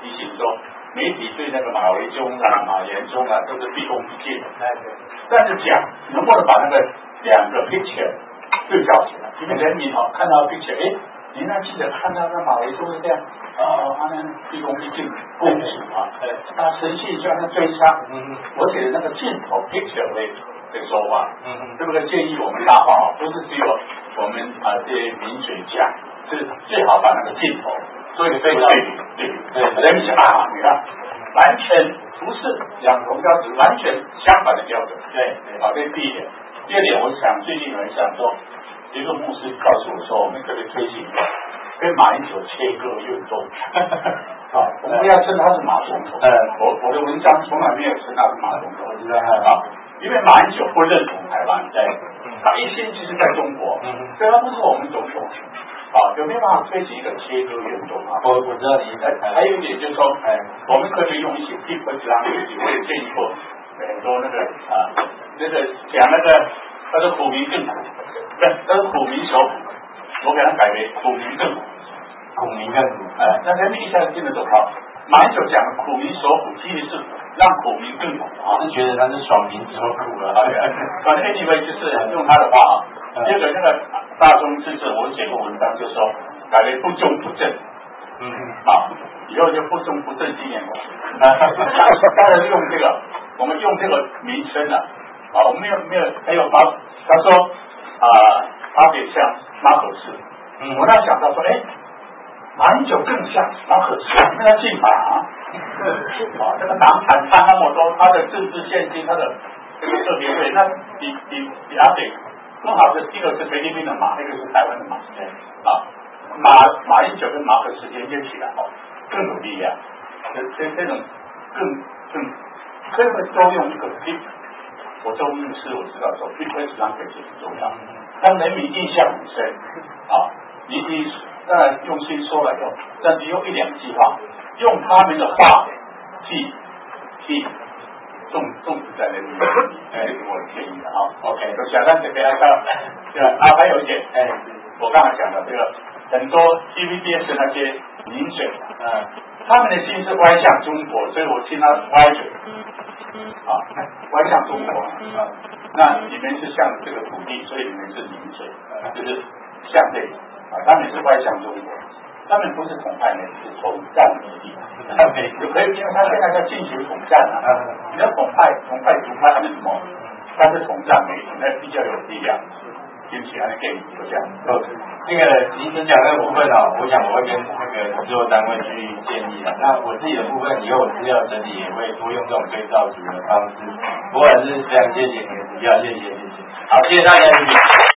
提醒说，媒体对那个马维中啊、马延中啊都是毕恭毕敬的，但是讲能不能把那个两个 picture 对照起来？因为人民哦看到 picture， 哎，你那记者看到那马维中是这样，哦，他们毕恭毕敬共处啊，他程序就像追杀，嗯，而且那个镜头 picture 会这个说法，嗯，这个建议我们大话不是只有我们啊这些名嘴讲，是最好把那个镜头做一个对照对比，对，人民啊，你看完全不是两种标准，完全相反的标准，对，好，这是第一点。第二点，我想最近有人想说，一个牧师告诉我说，我们可不可以推行一个跟马英九切割运动？啊，我们不要称他是马总统，呃，我我的文章从来没有称他是马总统，我知道啊。因为马英九不认同台湾，对，他一心就是在中国，嗯，所以他不是我们总统，啊，有没有办法推行一个切割运动啊？ 我我知道你， 还还有一点就是说，哎，我们可以用一些 people 让我也建议过很多那个啊，那个讲那个他说苦民更苦，不是，他说苦民所苦，我给他改为苦民更苦， 苦民更苦， 哎，那人民一下子听得懂哈。马英九讲的苦民所苦，其实是让苦民更苦啊， 是觉得他是爽民所苦了。 反正 anyway 就是用他的话啊。第二个那个大众之政，我写过文章就说改为不忠不正，嗯啊，以后就不忠不正纪念馆。当然用这个，我们用这个名称啊，啊，我们没有没有还有马，他说啊，他也像马可仕，嗯，我那想到说，哎。马英九更像马可仕，因为他姓马啊，啊，这个党产他那么多，他的政治献金，他的这个特别对，那比比比阿北更好的，一个是菲律宾的马，一个是台湾的马，啊，马马英九跟马可仕连接起来哦，更有力量，这这这种更更，所以会都用一个 P， 我做律师我知道说 P P S 上可以很重要，让人民印象很深啊，你你。当然用心说了以后，但是用一两句话，用他们的话去去种种植在人民里，哎，我的建议的啊。OK， 我想让这边来看，对吧？啊，还有一点，哎，我刚才讲的这个很多 T V B S 那些名嘴，嗯，他们的心是歪向中国，所以我听他歪嘴，啊，歪向中国，啊，那你们是向这个土地，所以你们是名嘴，就是向这个。啊，他们是歪向中国，他们不是统派媒体，是统战媒体。就可以，因为他现在在进行统战啊。你要统派、统派、独派还是什么？他是统战媒体，那比较有力量。对不起，还是给你就这样。 呃，那个您只讲那个部分啊，我想我会跟那个制作单位去建议的。那我自己的部分，以后我资料整理也会多用这种对照组的方式。不过还是非常谢谢你的指教，谢谢谢谢。好，谢谢大家，谢谢。